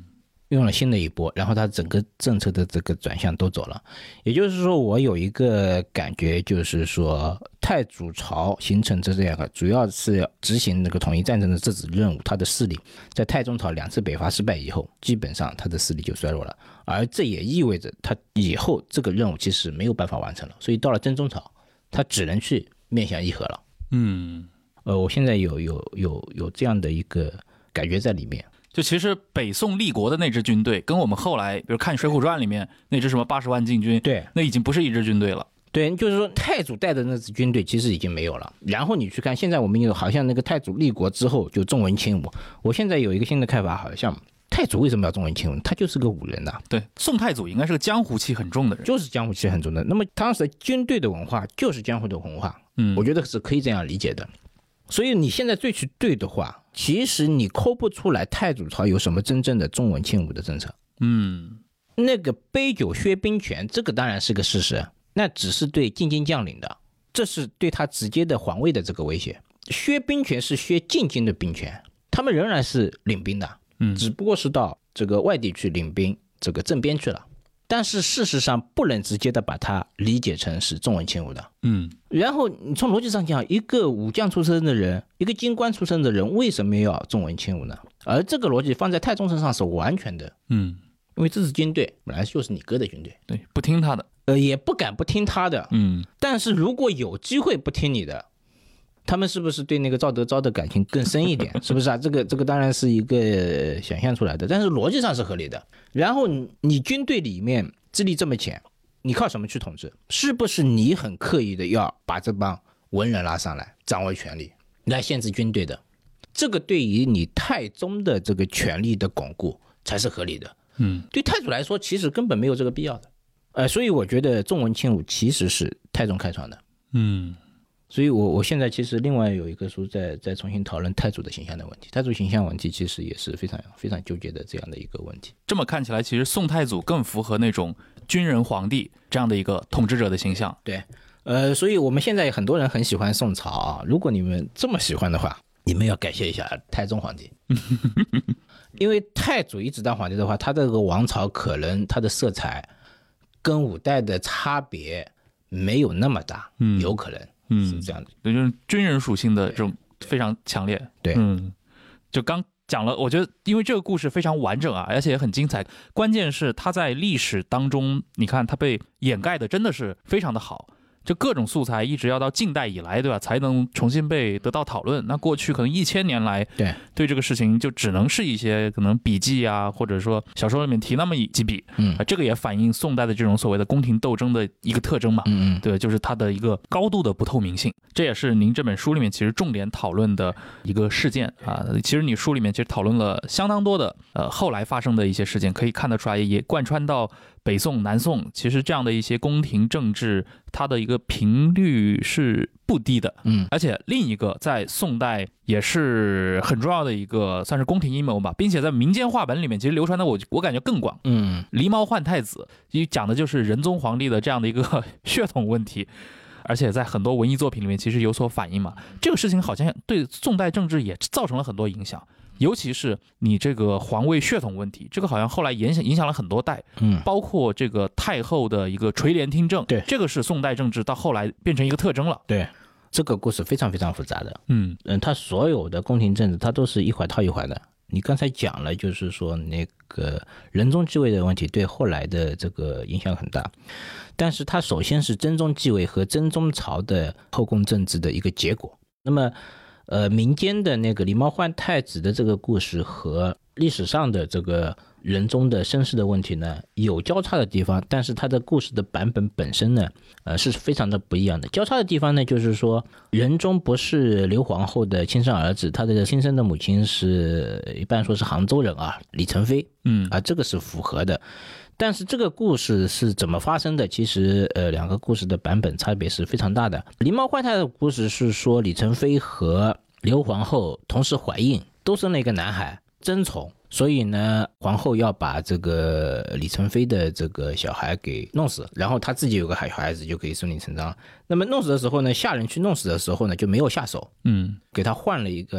用了新的一波，然后它整个政策的这个转向都走了。也就是说，我有一个感觉，就是说太祖朝形成这样，主要是要执行那个统一战争的这次任务，它的势力在太宗朝2次北伐失败以后，基本上它的势力就衰弱了，而这也意味着它以后这个任务其实没有办法完成了，所以到了真宗朝，它只能去面向议和了。我现在有这样的一个感觉在里面。 就其实北宋立国的那支军队，跟我们后来比如看《水浒传》里面那支什么80万禁军， 对， 那已经不是一支军队了。 对，就是说太祖带的那支军队其实已经没有了。然后你去看，现在我们有好像那个太祖立国之后就重文轻武。我现在有一个新的看法，好像太祖为什么要重文轻武？他就是个武人呐。 对，宋太祖应该是个江湖气很重的人， 就是江湖气很重的。那么当时军队的文化就是江湖的文化，我觉得是可以这样理解的。所以你现在再去对的话，其实你抠不出来太祖朝有什么真正的重文轻武的政策。那个杯酒削兵权，这个当然是个事实，那只是对进京将领的，这是对他直接的皇位的这个威胁。削兵权是削进京的兵权，他们仍然是领兵的，只不过是到这个外地去领兵，这个镇边去了。但是事实上不能直接的把它理解成是重文轻武的。然后你从逻辑上讲，一个武将出身的人，一个京官出身的人，为什么要重文轻武呢？而这个逻辑放在太宗身上是完全的。因为这支军队本来就是你哥的军队， 对，不听他的， 也不敢不听他的。但是如果有机会不听你的，他们是不是对那个赵德昭的感情更深一点？是不是啊？这个当然是一个想象出来的，但是逻辑上是合理的。然后你军队里面资历这么浅，你靠什么去统治？是不是你很刻意的要把这帮文人拉上来，掌握权力，来限制军队的？这个对于你太宗的这个权力的巩固才是合理的。对太祖来说，其实根本没有这个必要的。所以我觉得重文轻武其实是太宗开创的。所以我现在其实另外有一个书在重新讨论太祖的形象的问题。太祖形象问题其实也是非常非常纠结的这样的一个问题。 这么看起来，其实宋太祖更符合那种军人皇帝这样的一个统治者的形象。 对，所以我们现在很多人很喜欢宋朝啊。如果你们这么喜欢的话，你们要感谢一下太宗皇帝。因为太祖一直当皇帝的话，他这个王朝可能他的色彩跟五代的差别没有那么大，有可能。是这样的， 就是军人属性的这种非常强烈。 对， 就刚讲了，我觉得因为这个故事非常完整啊，而且也很精彩。关键是它在历史当中，你看它被掩盖的真的是非常的好。就各种素材一直要到近代以来，对吧，才能重新被得到讨论。那过去可能1000年来，对这个事情就只能是一些可能笔记啊，或者说小说里面提那么几笔。这个也反映宋代的这种所谓的宫廷斗争的一个特征嘛。对，就是它的一个高度的不透明性。这也是您这本书里面其实重点讨论的一个事件啊。其实你书里面其实讨论了相当多的后来发生的一些事件，可以看得出来也贯穿到北宋、南宋，其实这样的一些宫廷政治，它的一个频率是不低的。而且另一个在宋代也是很重要的一个算是宫廷阴谋吧，并且在民间话本里面其实流传的我感觉更广。狸猫换太子讲的就是仁宗皇帝的这样的一个血统问题，而且在很多文艺作品里面其实有所反映嘛。这个事情好像对宋代政治也造成了很多影响。尤其是你这个皇位血统问题，这个好像后来影响了很多代，包括这个太后的一个垂帘听政， 对， 这个是宋代政治到后来变成一个特征了。 对，这个故事非常非常复杂的。它所有的宫廷政治，它都是一环套一环的。你刚才讲了，就是说那个仁宗继位的问题对后来的这个影响很大，但是它首先是真宗继位和真宗朝的后宫政治的一个结果。那么民间的那个狸猫换太子的这个故事和历史上的这个仁宗的身世的问题呢，有交叉的地方，但是它的故事的版本本身呢，是非常的不一样的。交叉的地方呢，就是说仁宗不是刘皇后的亲生儿子，他的亲生的母亲是一般说是杭州人啊，李宸妃，这个是符合的。但是这个故事是怎么发生的？其实两个故事的版本差别是非常大的。狸猫换太子的故事是说李宸妃和刘皇后同时怀孕，都生了一个男孩，争宠，所以呢皇后要把这个李宸妃的这个小孩给弄死，然后她自己有个孩子就可以顺理成章。那么弄死的时候呢，下人去弄死的时候呢就没有下手，给他换了一个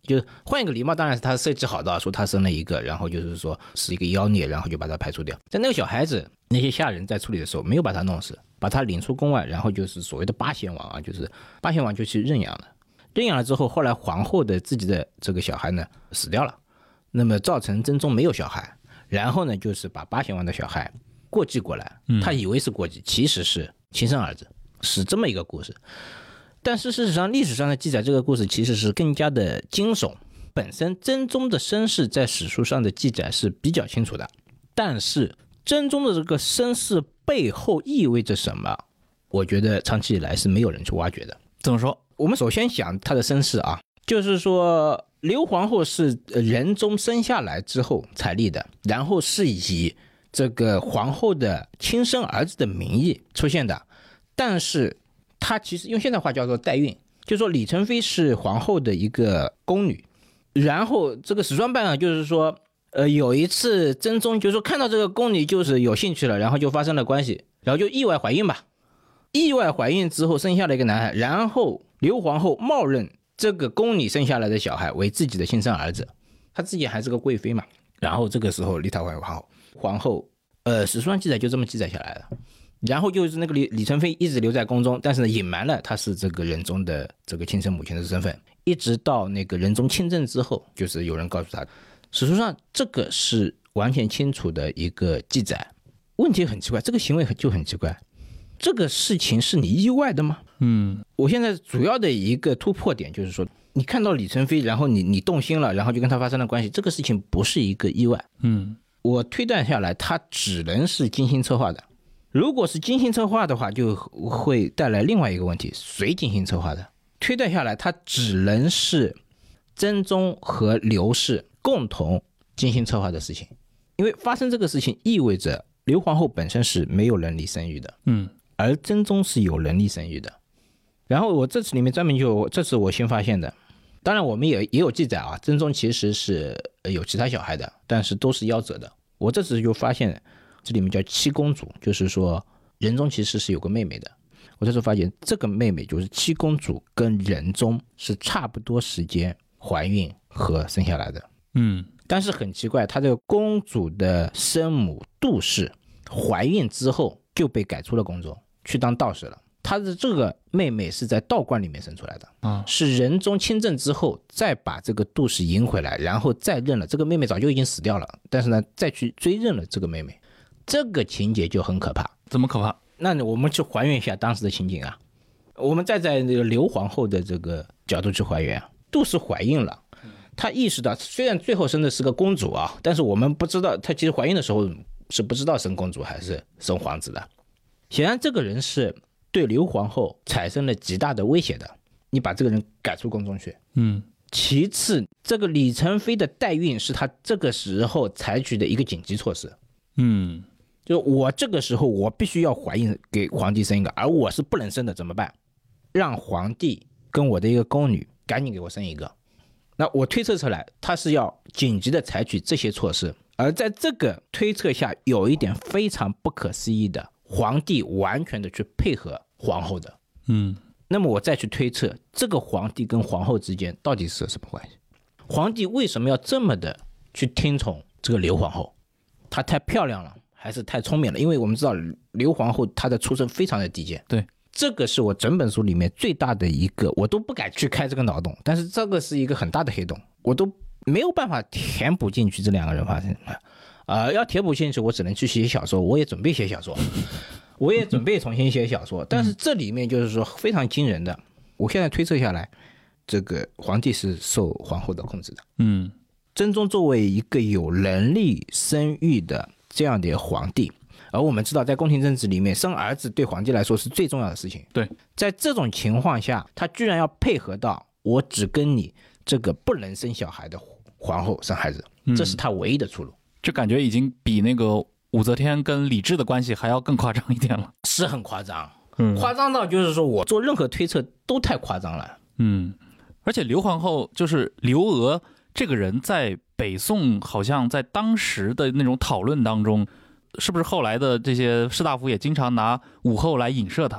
就是换一个礼貌，当然是他设计好的，说他生了一个，然后就是说是一个妖孽，然后就把他排除掉。但那个小孩子，那些下人在处理的时候没有把他弄死，把他领出宫外，然后就是所谓的八贤王啊，就是八贤王就去认养了。认养了之后，后来皇后的自己的这个小孩呢死掉了，那么造成真宗没有小孩，然后呢就是把八贤王的小孩过继过来，他以为是过继，其实是亲生儿子，是这么一个故事。但是事实上历史上的记载这个故事其实是更加的惊悚，本身真宗的身世在史书上的记载是比较清楚的，但是真宗的这个身世背后意味着什么，我觉得长期以来是没有人去挖掘的。 怎么说？ 我们首先想他的身世啊，就是说刘皇后是仁宗生下来之后才立的，然后是以这个皇后的亲生儿子的名义出现的，但是他其实用现代话叫做代孕，就是说李宸妃是皇后的一个宫女，然后这个史传办啊，就是说有一次真宗就是说看到这个宫女就是有兴趣了，然后就发生了关系，然后就意外怀孕吧，意外怀孕之后生下了一个男孩，然后刘皇后冒认这个宫女生下来的小孩为自己的亲生儿子，她自己还是个贵妃嘛，然后这个时候立她为皇后，史书上记载就这么记载下来了。然后就是那个李宸妃一直留在宫中，但是呢隐瞒了她是这个仁宗的这个亲生母亲的身份，一直到那个仁宗亲政之后，就是有人告诉她，史书上这个是完全清楚的一个记载。问题很奇怪，这个行为就很奇怪，这个事情是你意外的吗？我现在主要的一个突破点就是说，你看到李宸妃，然后你动心了，然后就跟她发生了关系，这个事情不是一个意外。我推断下来，它只能是精心策划的。如果是精心策划的话，就会带来另外一个问题，谁精心策划的？推断下来，它只能是真宗和刘氏共同精心策划的事情，因为发生这个事情意味着刘皇后本身是没有能力生育的，而真宗是有能力生育的。然后我这次里面专门这次我新发现的，当然我们也有记载啊，真宗其实是有其他小孩的，但是都是夭折的。我这次就发现这里面叫七公主，就是说仁宗其实是有个妹妹的。我这时候发现这个妹妹就是七公主跟仁宗是差不多时间怀孕和生下来的。但是很奇怪，她这个公主的生母杜氏怀孕之后就被赶出了宫中去当道士了。她的这个妹妹是在道观里面生出来的，是仁宗亲政之后再把这个杜氏迎回来，然后再认了这个妹妹，早就已经死掉了，但是呢再去追认了这个妹妹。这个情节就很可怕。 怎么可怕？ 那我们去还原一下当时的情景啊，我们再在那个刘皇后的这个角度去还原。杜氏怀孕了，她意识到虽然最后生的是个公主啊，但是我们不知道她其实怀孕的时候是不知道生公主还是生皇子的。显然这个人是对刘皇后产生了极大的威胁的，你把这个人赶出宫中去。其次，这个李宸妃的代孕是她这个时候采取的一个紧急措施。就我这个时候我必须要怀孕给皇帝生一个，而我是不能生的，怎么办？让皇帝跟我的一个宫女赶紧给我生一个。那我推测出来他是要紧急的采取这些措施，而在这个推测下有一点非常不可思议的，皇帝完全的去配合皇后的。那么我再去推测这个皇帝跟皇后之间到底是什么关系，皇帝为什么要这么的去听从这个刘皇后？她太漂亮了还是太聪明了？因为我们知道刘皇后她的出身非常的低贱。 对， 这个是我整本书里面最大的一个，我都不敢去开这个脑洞，但是这个是一个很大的黑洞，我都没有办法填补进去这两个人发生要填补进去我只能去写小说，我也准备写小说，我也准备重新写小说，但是这里面就是说非常惊人的，我现在推测下来，这个皇帝是受皇后的控制的。真宗作为一个有能力生育的这样的皇帝，而我们知道在宫廷政治里面生儿子对皇帝来说是最重要的事情。 对， 在这种情况下他居然要配合到我只跟你这个不能生小孩的皇后生孩子，这是他唯一的出路。 这感觉已经比那个武则天跟李治的关系还要更夸张一点了。 是很夸张，夸张到就是说我做任何推测都太夸张了。 而且刘皇后就是刘娥这个人在北宋好像在当时的那种讨论当中，是不是后来的这些士大夫也经常拿武后来影射她？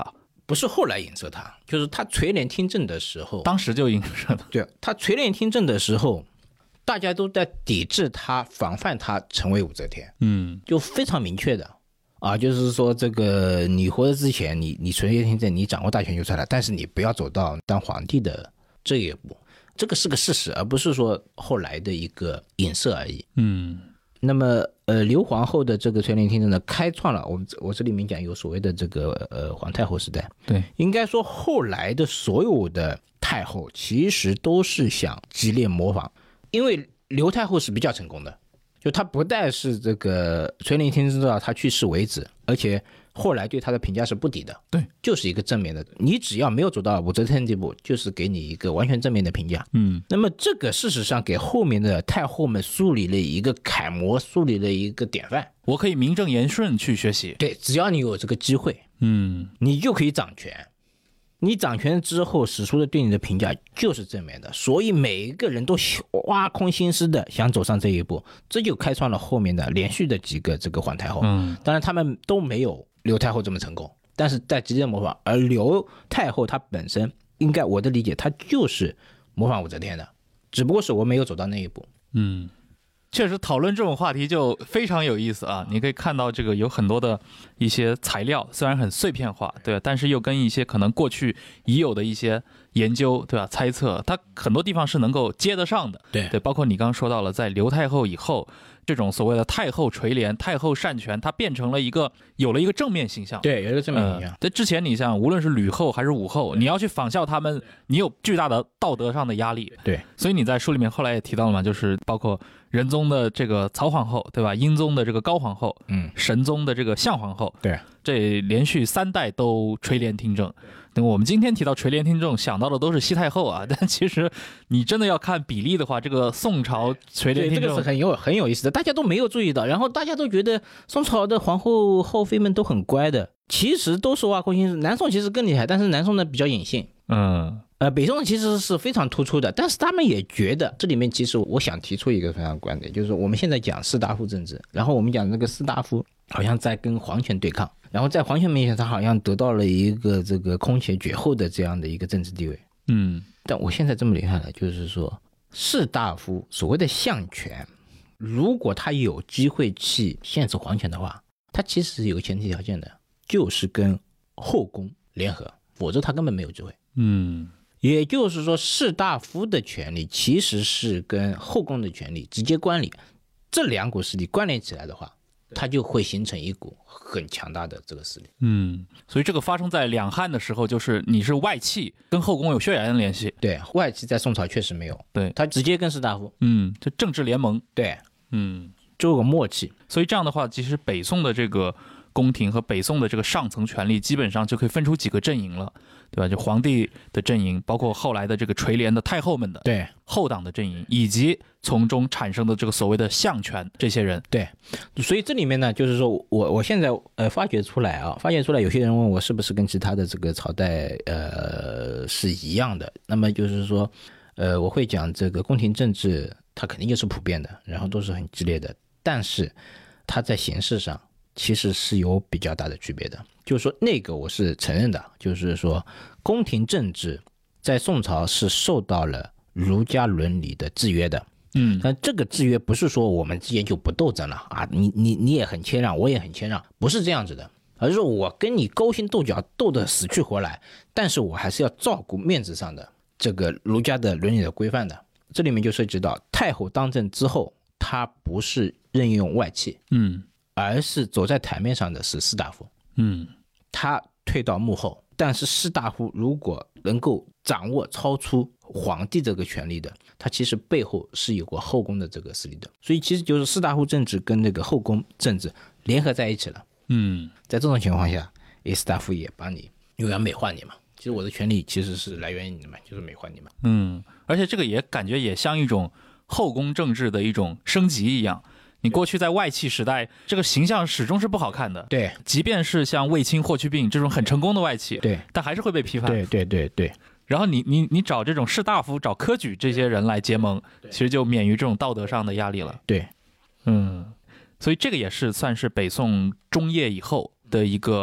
不是后来影射他，就是他垂帘听政的时候， 当时就影射的。 对，他垂帘听政的时候，大家都在抵制他，防范他成为武则天，就非常明确的啊，就是说这个你活着之前，你垂帘听政，你掌握大权就算了，但是你不要走到当皇帝的这一步，这个是个事实，而不是说后来的一个影射而已。那么刘皇后的这个垂帘听政呢，开创了我这里面讲有所谓的这个皇太后时代。 对， 应该说后来的所有的太后其实都是想激烈模仿，因为刘太后是比较成功的，就她不但是这个垂帘听政到她去世为止，而且后来对她的评价是不低的， 对， 就是一个正面的。你只要没有走到武则天这步，就是给你一个完全正面的评价。那么这个事实上给后面的太后们树立了一个楷模，树立了一个典范。 我可以名正言顺去学习。 对，只要你有这个机会，你就可以掌权。你掌权之后，史书的对你的评价就是正面的，所以每一个人都挖空心思的想走上这一步，这就开创了后面的连续的几个这个皇太后。当然他们都没有刘太后这么成功，但是在激烈模仿。而刘太后她本身，应该我的理解，她就是模仿武则天的，只不过是我没有走到那一步。 确实讨论这种话题就非常有意思啊！你可以看到这个有很多的一些材料，虽然很碎片化，对吧？但是又跟一些可能过去已有的一些研究，对吧？猜测，它很多地方是能够接得上的。 对， 包括你刚刚说到了，在刘太后以后，这种所谓的太后垂帘、太后擅权，它变成了有了一个正面形象。 对，有一个正面形象。 在之前，你像无论是吕后还是武后，你要去仿效他们，你有巨大的道德上的压力。 对， 所以你在书里面后来也提到了嘛，就是包括仁宗的这个曹皇后，对吧？英宗的这个高皇后，神宗的这个相皇后， 对， 这连续3代都垂帘听政。我们今天提到垂帘听政，想到的都是西太后啊，但其实你真的要看比例的话，这个宋朝垂帘听政， 这个是很有意思的，大家都没有注意到，然后大家都觉得宋朝的皇后后妃们都很乖的，其实都是挖空心思。南宋其实更厉害，但是南宋呢比较隐性。北宋其实是非常突出的，但是他们也觉得这里面其实我想提出一个非常观点，就是我们现在讲士大夫政治，然后我们讲那个士大夫好像在跟皇权对抗，然后在皇权面前他好像得到了一个这个空前绝后的这样的一个政治地位。但我现在这么理解来，就是说士大夫所谓的相权，如果他有机会去限制皇权的话，他其实是有个前提条件的，就是跟后宫联合，否则他根本没有机会。也就是说士大夫的权利其实是跟后宫的权利直接关联，这两股势力关联起来的话，它就会形成一股很强大的这个势力。 所以这个发生在两汉的时候，就是你是外戚跟后宫有血缘的联系。 对，外戚在宋朝确实没有， 对， 他直接跟士大夫， 这政治联盟。 对，就有个默契。 所以这样的话，其实北宋的这个宫廷和北宋的这个上层权力基本上就可以分出几个阵营了，对吧？就皇帝的阵营，包括后来的这个垂帘的太后们的对后党的阵营，以及从中产生的这个所谓的相权这些人。 对，所以这里面呢，就是说我现在发掘出来，有些人问我是不是跟其他的这个朝代是一样的，那么就是说我会讲这个宫廷政治它肯定就是普遍的，然后都是很激烈的，但是它在形式上其实是有比较大的区别的。就是说那个我是承认的，就是说宫廷政治在宋朝是受到了儒家伦理的制约的。但这个制约不是说我们之间就不斗争了啊，你也很谦让，我也很谦让，不是这样子的，而是说我跟你勾心斗角，斗得死去活来，但是我还是要照顾面子上的这个儒家的伦理的规范的。这里面就涉及到太后当政之后，她不是任用外戚，而是走在台面上的是士大夫，他退到幕后，但是士大夫如果能够掌握超出皇帝这个权力的，他其实背后是有过后宫的这个势力的，所以其实就是士大夫政治跟这个后宫政治联合在一起了。在这种情况下，士大夫也帮你又要美化你嘛，其实我的权利其实是来源于你们，就是美化你们。 而且这个也感觉也像一种后宫政治的一种升级一样。你过去在外戚时代，这个形象始终是不好看的。 对， 即便是像卫青、霍去病这种很成功的外戚， 对， 但还是会被批判。 对。 然后你找这种士大夫、找科举这些人来结盟，其实就免于这种道德上的压力了。 对， 所以这个也是算是北宋中叶以后的一个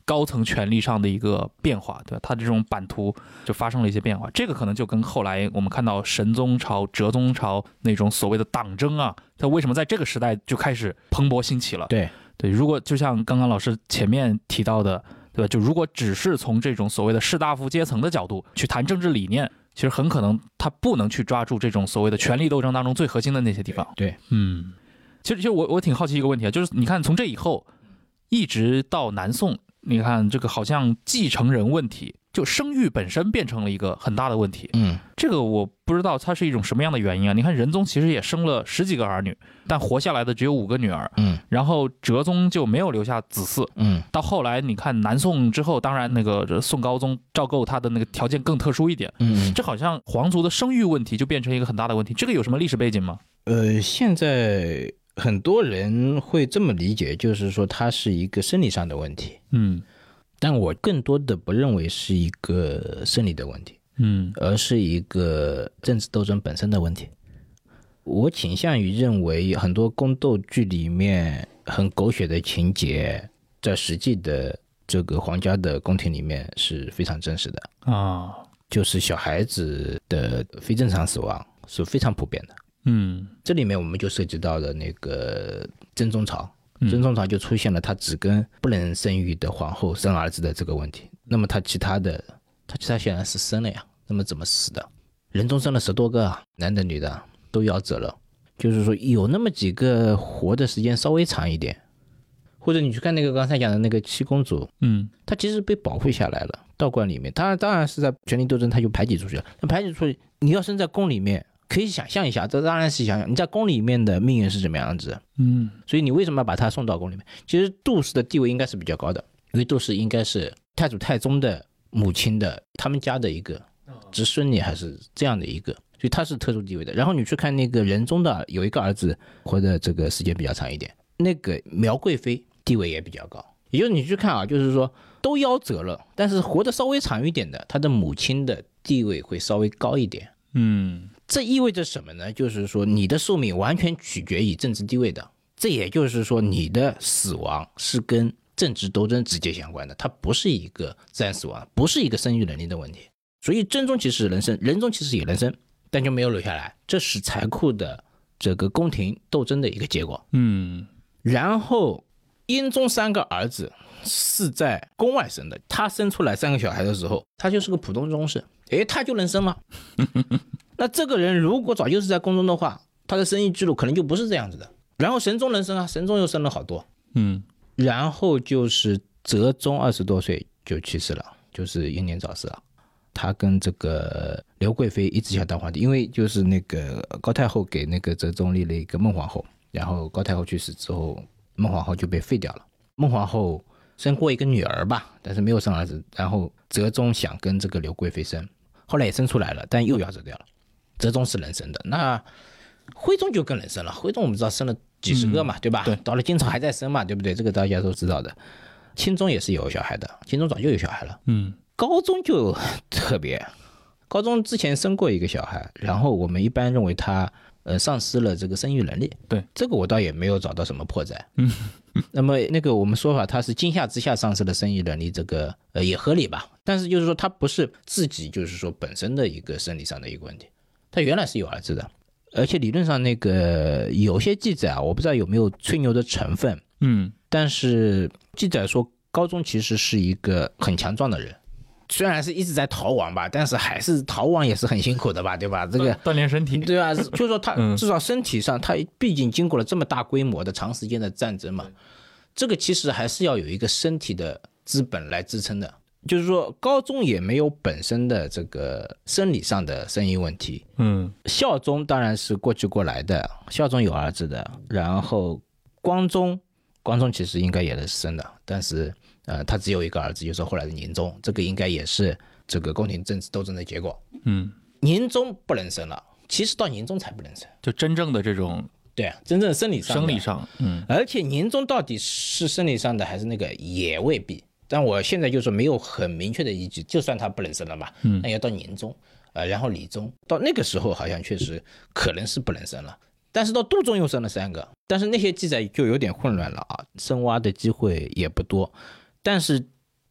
高层权力上的一个变化，对吧？他这种版图就发生了一些变化，这个可能就跟后来我们看到神宗朝、哲宗朝那种所谓的党争啊，它为什么在这个时代就开始蓬勃兴起了？对，如果就像刚刚老师前面提到的，对吧？就如果只是从这种所谓的士大夫阶层的角度去谈政治理念，其实很可能他不能去抓住这种所谓的权力斗争当中最核心的那些地方。 对， 其实我挺好奇一个问题啊，就是你看从这以后一直到南宋，你看这个好像继承人问题，就生育本身变成了一个很大的问题。这个我不知道它是一种什么样的原因啊。你看仁宗其实也生了10几个儿女，但活下来的只有5个女儿。然后哲宗就没有留下子嗣。到后来你看南宋之后，当然那个宋高宗赵构他的那个条件更特殊一点。这好像皇族的生育问题就变成一个很大的问题。这个有什么历史背景吗？ 现在很多人会这么理解，就是说它是一个生理上的问题。但我更多的不认为是一个生理的问题，而是一个政治斗争本身的问题。我倾向于认为很多宫斗剧里面很狗血的情节，在实际的这个皇家的宫廷里面是非常真实的啊，就是小孩子的非正常死亡是非常普遍的。这里面我们就涉及到了那个真宗朝。真宗朝就出现了他只跟不能生育的皇后生儿子的这个问题。那么他其他显然是生了呀，那么怎么死的？仁宗生了10多个啊，男的女的都夭折了。就是说有那么几个活的时间稍微长一点，或者你去看那个刚才讲的那个七公主，她其实被保护下来了，道观里面，当然是在权力斗争，她就排挤出去了。那排挤出去，你要生在宫里面，可以想象一下，这当然是想象你在宫里面的命运是怎么样子。所以你为什么要把他送到宫里面？其实杜氏的地位应该是比较高的，因为杜氏应该是太祖太宗的母亲的他们家的一个侄孙女，还是这样的一个，所以他是特殊地位的。然后你去看那个仁宗的有一个儿子活的这个时间比较长一点，那个苗贵妃地位也比较高。也就是你去看啊，就是说都夭折了，但是活得稍微长一点的，他的母亲的地位会稍微高一点。这意味着什么呢？就是说你的寿命完全取决于政治地位的，这也就是说你的死亡是跟政治斗争直接相关的，它不是一个自然死亡，不是一个生育能力的问题。所以真宗其实能生，仁宗其实也能生，但就没有留下来，这是残酷的这个宫廷斗争的一个结果。然后英宗3个儿子是在宫外生的，他生出来3个小孩的时候，他就是个普通宗室，他就能生了。那这个人如果早就是在宫中的话，他的生育记录可能就不是这样子的。然后神宗能生啊，神宗又生了好多。然后就是哲宗20多岁就去世了，就是英年早逝了。他跟这个刘贵妃一直想当皇帝，因为就是那个高太后给那个哲宗立了一个孟皇后，然后高太后去世之后，孟皇后就被废掉了。孟皇后生过一个女儿吧，但是没有生儿子，然后哲宗想跟这个刘贵妃生，后来也生出来了，但又夭折掉了。哲宗是能生的，那徽宗就更能生了。徽宗我们知道生了几十个嘛，对吧？ 对， 到了金朝还在生嘛，对不对？这个大家都知道的。钦宗也是有小孩的，钦宗早就有小孩了。高宗就特别，高宗之前生过一个小孩，然后我们一般认为他丧失了这个生育能力。 对， 这个我倒也没有找到什么破绽。那么那个我们说法他是惊吓之下丧失了生育能力，这个也合理吧。但是就是说他不是自己就是说本身的一个生理上的一个问题，他原来是有儿子的。而且理论上那个有些记载啊，我不知道有没有吹牛的成分。但是记载说高宗其实是一个很强壮的人，虽然是一直在逃亡吧，但是还是逃亡也是很辛苦的吧，对吧？这个锻炼身体， 对吧？就是说他至少身体上，他毕竟经过了这么大规模的长时间的战争嘛，这个其实还是要有一个身体的资本来支撑的。就是说高宗也没有本身的这个生理上的生育问题。孝宗当然是过去过来的，孝宗有儿子的，然后光宗其实应该也是生的，但是他只有一个儿子，就是后来的宁宗，这个应该也是这个宫廷政治斗争的结果。宁宗不能生了，其实到宁宗才不能生， 就真正的这种对啊，真正生理上，而且宁宗到底是生理上的还是那个也未必。但我现在就是没有很明确的依据，就算他不能生了嘛，那要到宁宗然后理宗，到那个时候好像确实可能是不能生了。但是到杜宗又生了3个，但是那些记载就有点混乱了啊，生娃的机会也不多。但是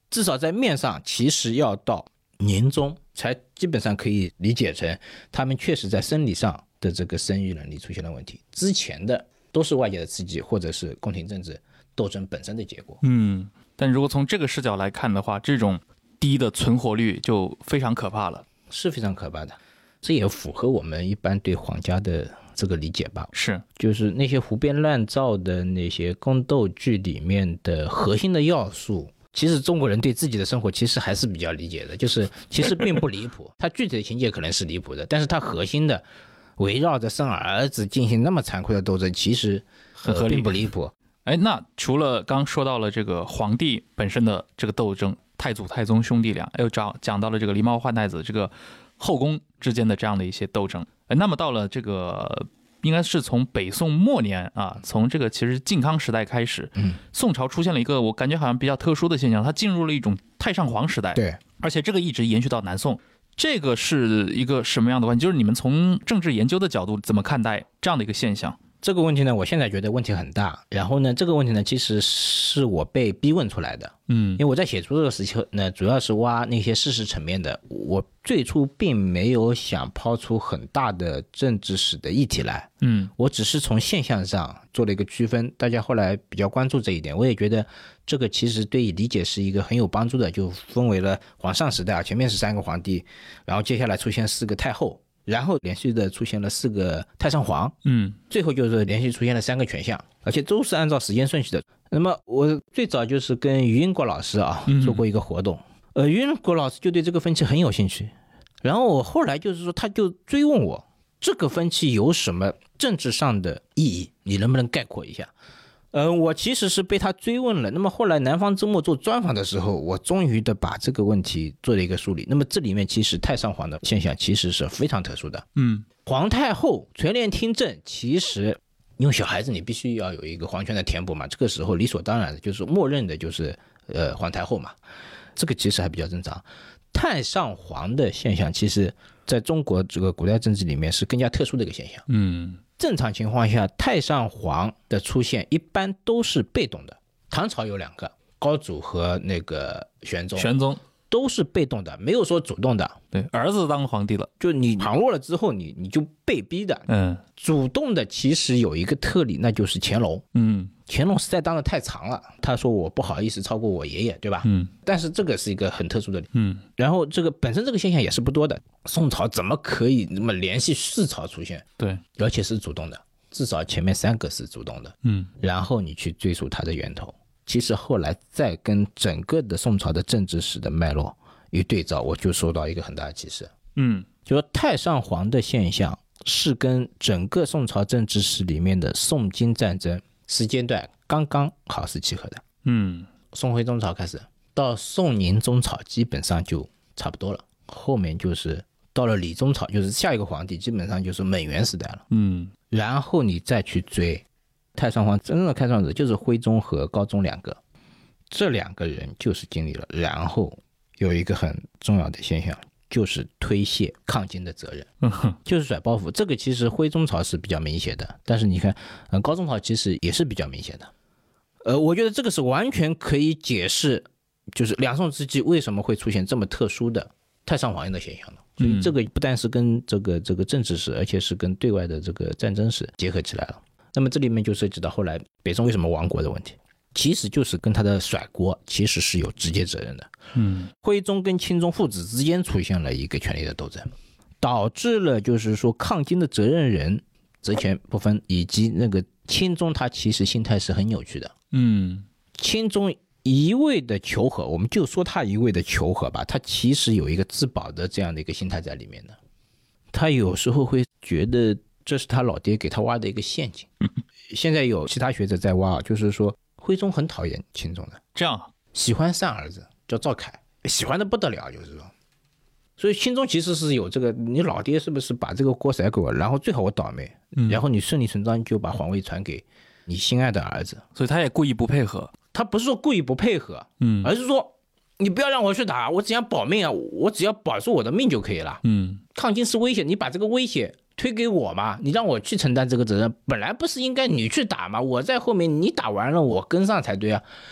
至少在面上其实要到年中才基本上可以理解成他们确实在生理上的这个生育能力出现了问题，之前的都是外界的刺激或者是宫廷政治斗争本身的结果。 但如果从这个视角来看的话，这种低的存活率就非常可怕了， 是非常可怕的。这也符合我们一般对皇家的这个理解吧， 是， 就是那些胡编乱造的那些宫斗剧里面的核心的要素，其实中国人对自己的生活其实还是比较理解的，就是其实并不离谱，它具体的情节可能是离谱的，但是它核心的围绕着生儿子进行那么残酷的斗争，其实并不离谱。 那除了刚说到了这个皇帝本身的这个斗争，太祖太宗兄弟俩，又讲到了这个狸猫换太子这个后宫之间的这样的一些斗争。那么到了这个应该是从北宋末年啊，从这个其实靖康时代开始，宋朝出现了一个我感觉好像比较特殊的现象，它进入了一种太上皇时代。 对， 而且这个一直延续到南宋。这个是一个什么样的关系？就是你们从政治研究的角度怎么看待这样的一个现象？ 这个问题呢，我现在觉得问题很大。然后呢，这个问题呢，其实是我被逼问出来的。因为我在写作这个时期呢，主要是挖那些事实层面的。我最初并没有想抛出很大的政治史的议题来。我只是从现象上做了一个区分。大家后来比较关注这一点，我也觉得这个其实对于理解是一个很有帮助的。就分为了皇上时代啊，前面是3个皇帝，然后接下来出现4个太后。然后连续的出现了4个太上皇，最后就是连续出现了3个权相，而且都是按照时间顺序的。那么我最早就是跟于英国老师做过一个活动，于英国老师就对这个分歧很有兴趣，然后我后来就是说他就追问我这个分歧有什么政治上的意义，你能不能概括一下？我其实是被他追问了。那么后来南方周末做专访的时候，我终于的把这个问题做了一个梳理。那么这里面其实太上皇的现象其实是非常特殊的。皇太后垂帘听政，其实因为小孩子你必须要有一个皇权的填补嘛，这个时候理所当然的就是默认的就是皇太后嘛，这个其实还比较正常。太上皇的现象其实在中国这个古代政治里面是更加特殊的一个现象。正常情况下，太上皇的出现一般都是被动的。唐朝有2个，高祖和那个玄宗都是被动的，没有说主动的。 对，儿子当皇帝了， 就你旁落了之后，你就被逼的。主动的其实有一个特例，那就是乾隆。乾隆实在当得太长了，他说我不好意思超过我爷爷，对吧？但是这个是一个很特殊的例。然后这个本身这个现象也是不多的。宋朝怎么可以那么连续4朝出现？对，而且是主动的，至少前面3个是主动的。然后你去追溯它的源头，其实后来再跟整个的宋朝的政治史的脉络一对照，我就受到一个很大的启示。就说太上皇的现象是跟整个宋朝政治史里面的宋金战争时间段刚刚好是契合的。宋徽宗朝开始到宋宁宗朝基本上就差不多了，后面就是到了李宗朝，就是下一个皇帝基本上就是蒙元时代了。然后你再去追太上皇真正的开创者就是徽宗和高宗2个，这2个人就是经历了，然后有一个很重要的现象，就是推卸抗金的责任，就是甩包袱。这个其实徽宗朝是比较明显的，但是你看高宗朝其实也是比较明显的。我觉得这个是完全可以解释就是两宋之际为什么会出现这么特殊的太上皇的现象的。所以这个不但是跟这个政治史，而且是跟对外的这个战争史结合起来了。那么这里面就涉及到后来北宋为什么亡国的问题，其实就是跟他的甩锅其实是有直接责任的。徽宗跟钦宗父子之间出现了一个权力的斗争，导致了就是说抗金的责任人责权不分，以及那个钦宗他其实心态是很扭曲的。钦宗一味的求和，我们就说他一味的求和吧，他其实有一个自保的这样的一个心态在里面的。他有时候会觉得这是他老爹给他挖的一个陷阱。现在有其他学者在挖，就是说徽宗很讨厌钦宗的， 这样喜欢三儿子叫赵恺，喜欢的不得了，就是说，所以钦宗其实是有这个，你老爹是不是把这个锅甩给我，然后最好我倒霉，然后你顺理成章就把皇位传给你心爱的儿子。 所以他也故意不配合。 他不是说故意不配合，而是说你不要让我去打，我只想保命啊，我只要保住我的命就可以了。抗金是威胁，你把这个威胁推给我嘛，你让我去承担这个责任，本来不是应该你去打吗？我在后面，你打完了我跟上才对啊。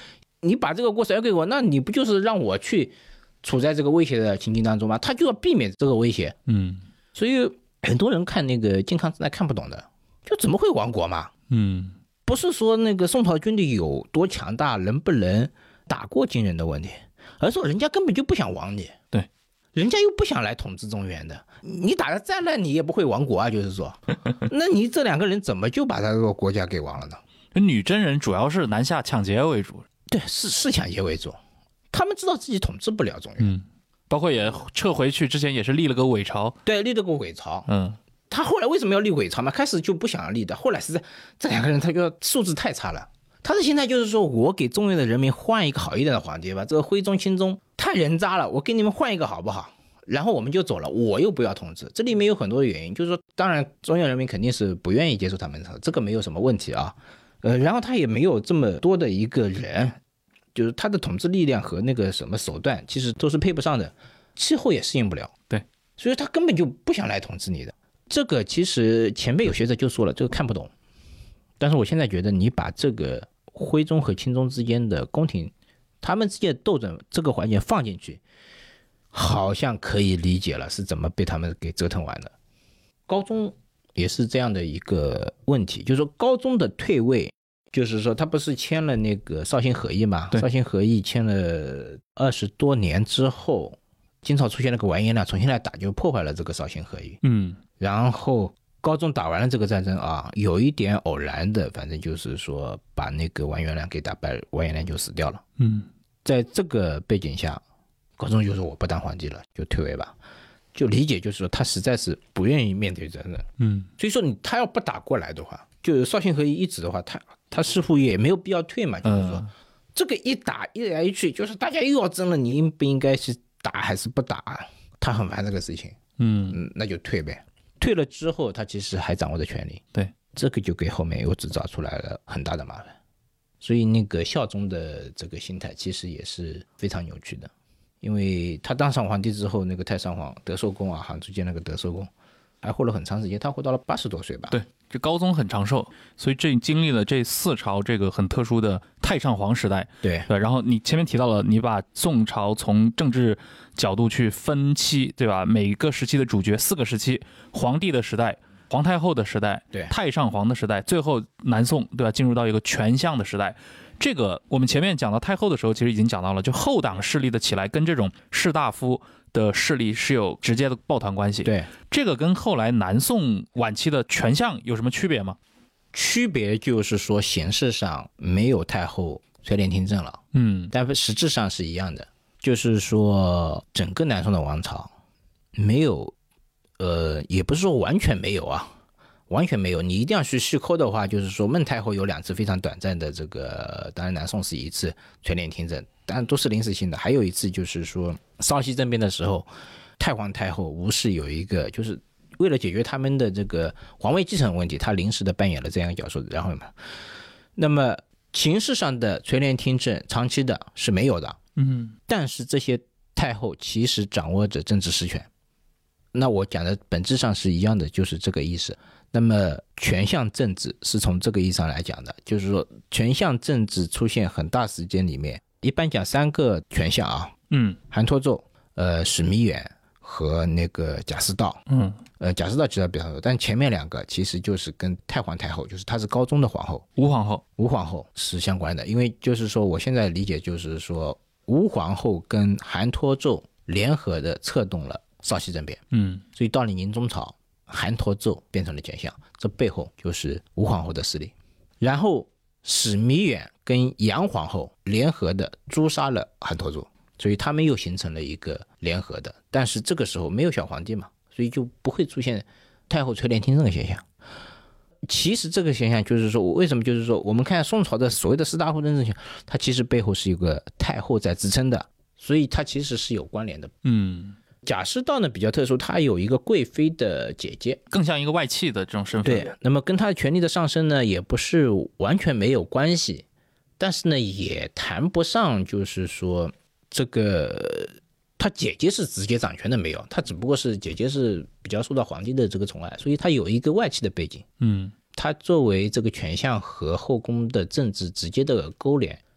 你把这个锅甩给我，那你不就是让我去处在这个威胁的情境当中吗？他就要避免这个威胁。所以很多人看那个靖康之难看不懂的，就怎么会亡国嘛？不是说那个宋朝军队有多强大，能不能打过金人的问题，而是说人家根本就不想亡你。 对， 人家又不想来统治中原的，你打得再烂你也不会亡国啊，就是说那你这两个人怎么就把他这个国家给亡了呢？ 女真人主要是南下抢劫为主。 对，是抢劫为主，他们知道自己统治不了中原。 包括也撤回去之前也是立了个伪朝。 对，立了个伪朝。他后来为什么要立伪朝嘛？开始就不想立的，后来实在这两个人他就素质太差了。他的心态就是说，我给中原的人民换一个好一点的皇帝吧，这个徽宗钦宗太人渣了，我给你们换一个好不好？然后我们就走了，我又不要统治。这里面有很多原因，就是说当然中原人民肯定是不愿意接受他们的，这个没有什么问题啊。然后他也没有这么多的一个人，就是他的统治力量和那个什么手段其实都是配不上的，气候也适应不了。 对， 所以他根本就不想来统治你的。这个其实前辈有学者就说了，这个看不懂。但是我现在觉得你把这个徽宗和钦宗之间的宫廷他们之间的斗争这个环节放进去，好像可以理解了是怎么被他们给折腾完的。高宗也是这样的一个问题，就是说高宗的退位，就是说他不是签了那个绍兴和议嘛？绍兴和议签了20多年之后，金朝出现了个完颜亮重新来打，就破坏了这个绍兴和议。然后高宗打完了这个战争啊，有一点偶然的，反正就是说把那个完颜亮给打败，完颜亮就死掉了。在这个背景下，高宗就说我不当皇帝了，就退位吧。就理解就是说他实在是不愿意面对责任。所以说他要不打过来的话，就绍兴和议一直的话，他似乎也没有必要退嘛。就是说这个一打一来一去，就是大家又要争了，你应不应该是打还是不打？他很烦这个事情。那就退呗。退了之后，他其实还掌握着权力。 对， 这个就给后面又制造出来了很大的麻烦。所以那个孝宗的这个心态其实也是非常扭曲的。因为他当上皇帝之后，那个太上皇德寿宫啊，杭州建那个德寿宫，还活了很长时间，他活到了80多岁吧。 对，这高宗很长寿，所以这经历了这4朝这个很特殊的太上皇时代。 对， 然后你前面提到了，你把宋朝从政治角度去分期，对吧？每个时期的主角4个时期：皇帝的时代、皇太后的时代、 对， 太上皇的时代，最后南宋，对吧？进入到一个权相的时代。这个我们前面讲到太后的时候，其实已经讲到了，就后党势力的起来跟这种士大夫的势力是有直接的抱团关系。 对， 这个跟后来南宋晚期的权相有什么区别吗？ 区别就是说形式上没有太后垂帘听政了，但实质上是一样的，就是说整个南宋的王朝没有，也不是说完全没有啊。完全没有，你一定要去细抠的话，就是说孟太后有2次非常短暂的这个，当然南宋是1次垂帘听政，当然都是临时性的。还有一次就是说绍熙政变的时候，太皇太后吴氏有一个，就是为了解决他们的这个皇位继承问题，他临时的扮演了这样一个角色。然后嘛，那么形式上的垂帘听政长期的是没有的，但是这些太后其实掌握着政治实权。那我讲的本质上是一样的，就是这个意思。那么权相政治是从这个意义上来讲的，就是说权相政治出现很大时间里面，一般讲3个权相啊，韩托胄、史弥远和那个贾似道，贾似道其实比较多，但前面2个其实就是跟太皇太后，就是她是高宗的皇后，吴皇后是相关的。因为就是说我现在理解就是说吴皇后跟韩托胄联合的策动了绍熙政变，所以到了宁宗朝，韩托胄变成了权相，这背后就是吴皇后的势力。然后史弥远跟杨皇后联合的诛杀了韩托胄，所以他们又形成了一个联合的，但是这个时候没有小皇帝嘛，所以就不会出现太后垂帘听政的现象。其实这个现象就是说，为什么就是说我们看宋朝的所谓的士大夫政治，它其实背后是一个太后在支撑的，所以它其实是有关联的。贾似道呢比较特殊，他有一个贵妃的姐姐， 更像一个外戚的这种身份。 对，那么跟他的权力的上升呢，也不是完全没有关系，但是呢，也谈不上就是说这个他姐姐是直接掌权的没有，他只不过是姐姐是比较受到皇帝的这个宠爱，所以他有一个外戚的背景。他作为这个权相和后宫的政治直接的勾连，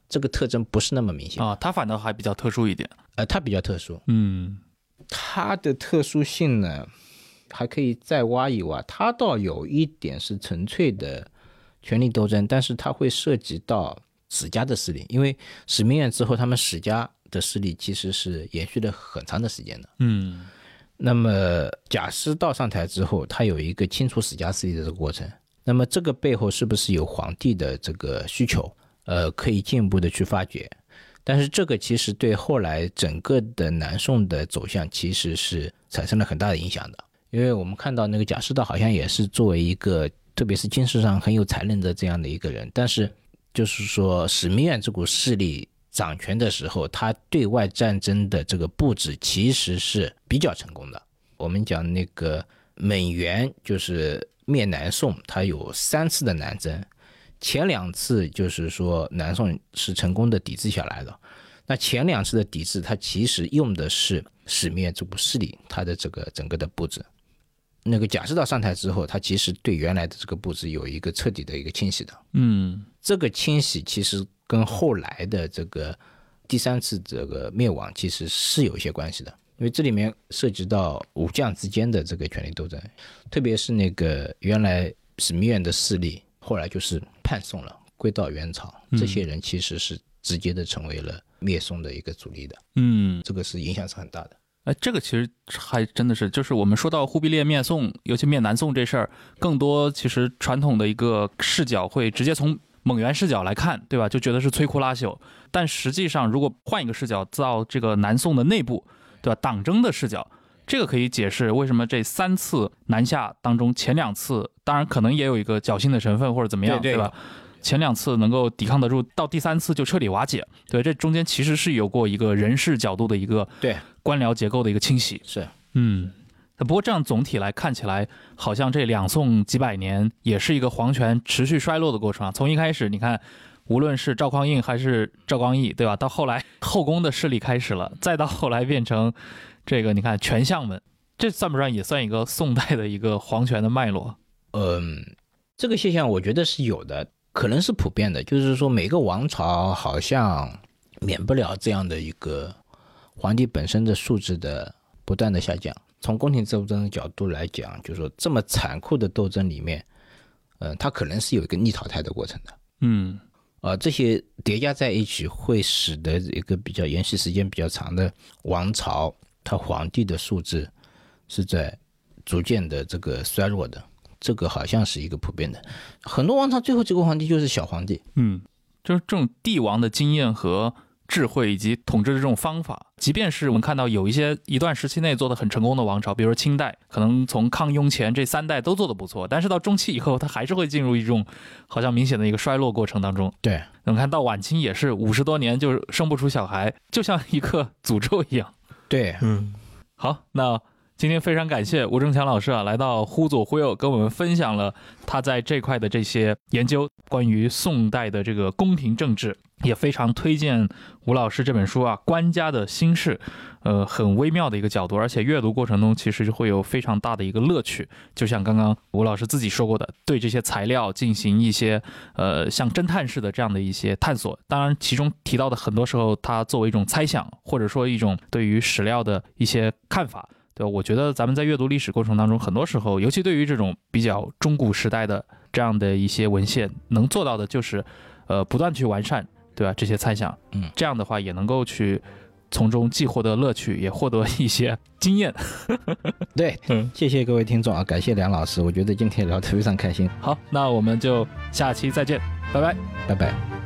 这个特征不是那么明显啊，它反倒还比较特殊一点。 它比较特殊。它的特殊性呢，还可以再挖一挖。它倒有一点是纯粹的权力斗争，但是它会涉及到史家的势力，因为史弥远之后，他们史家的势力其实是延续了很长的时间的。那么贾师道上台之后，他有一个清除史家势力的这个过程。那么这个背后是不是有皇帝的这个需求？可以进一步的去发掘。但是这个其实对后来整个的南宋的走向其实是产生了很大的影响的。因为我们看到那个贾师道好像也是作为一个特别是军事上很有才能的这样的一个人，但是就是说史弥远这股势力掌权的时候，他对外战争的这个布置其实是比较成功的。我们讲那个蒙元就是灭南宋，他有3次的南征，前2次就是说南宋是成功的抵制下来的。那前2次的抵制，它其实用的是史弥远这股势力它的这个整个的布置。那个贾师道上台之后，他其实对原来的这个布置有一个彻底的一个清洗的。这个清洗其实跟后来的这个第3次这个灭亡其实是有一些关系的，因为这里面涉及到武将之间的这个权力斗争，特别是那个原来史弥远的势力后来就是叛宋了，归到元朝，这些人其实是直接的成为了灭宋的一个主力的。这个是影响是很大的。 这个其实还真的是，就是我们说到忽必烈灭宋，尤其灭南宋这事儿，更多其实传统的一个视角会直接从蒙元视角来看，对吧？就觉得是摧枯拉朽。但实际上，如果换一个视角到这个南宋的内部，对吧？党争的视角，这个可以解释为什么这3次南下当中前2次，当然可能也有一个侥幸的成分或者怎么样， 对吧？前2次能够抵抗得住，到第3次就彻底瓦解。对，这中间其实是有过一个人事角度的一个官僚结构的一个清洗。 是， 不过这样总体来看起来，好像这2宋几百年也是一个皇权持续衰落的过程啊。从一开始，你看，无论是赵匡胤还是赵光义，对吧？到后来后宫的势力开始了，再到后来变成这个，你看权相们，这算不算也算一个宋代的一个皇权的脉络？ 这个现象我觉得是有的。可能是普遍的，就是说每个王朝好像免不了这样的一个皇帝本身的素质的不断的下降。从宫廷斗争的角度来讲，就是说这么残酷的斗争里面，它可能是有一个逆淘汰的过程的。这些叠加在一起，会使得一个比较延续时间比较长的王朝，它皇帝的素质是在逐渐的这个衰弱的。这个好像是一个普遍的，很多王朝最后这个皇帝就是小皇帝。 就是这种帝王的经验和智慧以及统治的这种方法，即便是我们看到有一段时期内做的很成功的王朝，比如说清代，可能从康雍乾这3代都做得不错，但是到中期以后，它还是会进入一种好像明显的一个衰落过程当中。 对， 我们看到晚清也是50多年就生不出小孩，就像一个诅咒一样。 对， 好，那今天非常感谢吴正强老师来到忽左忽右，跟我们分享了他在这块的这些研究，关于宋代的这个宫廷政治，也非常推荐吴老师这本书《官家的心事》，很微妙的一个角度，而且阅读过程中其实会有非常大的一个乐趣。就像刚刚吴老师自己说过的，对这些材料进行一些像侦探式的这样的一些探索。当然，其中提到的很多时候，它作为一种猜想，或者说一种对于史料的一些看法。对吧？我觉得咱们在阅读历史过程当中，很多时候，尤其对于这种比较中古时代的这样的一些文献，能做到的就是，不断去完善，对吧？这些猜想，这样的话也能够去从中既获得乐趣，也获得一些经验。 对，谢谢各位听众啊，感谢梁老师，我觉得今天聊得非常开心。 好，那我们就下期再见，拜拜， 拜拜。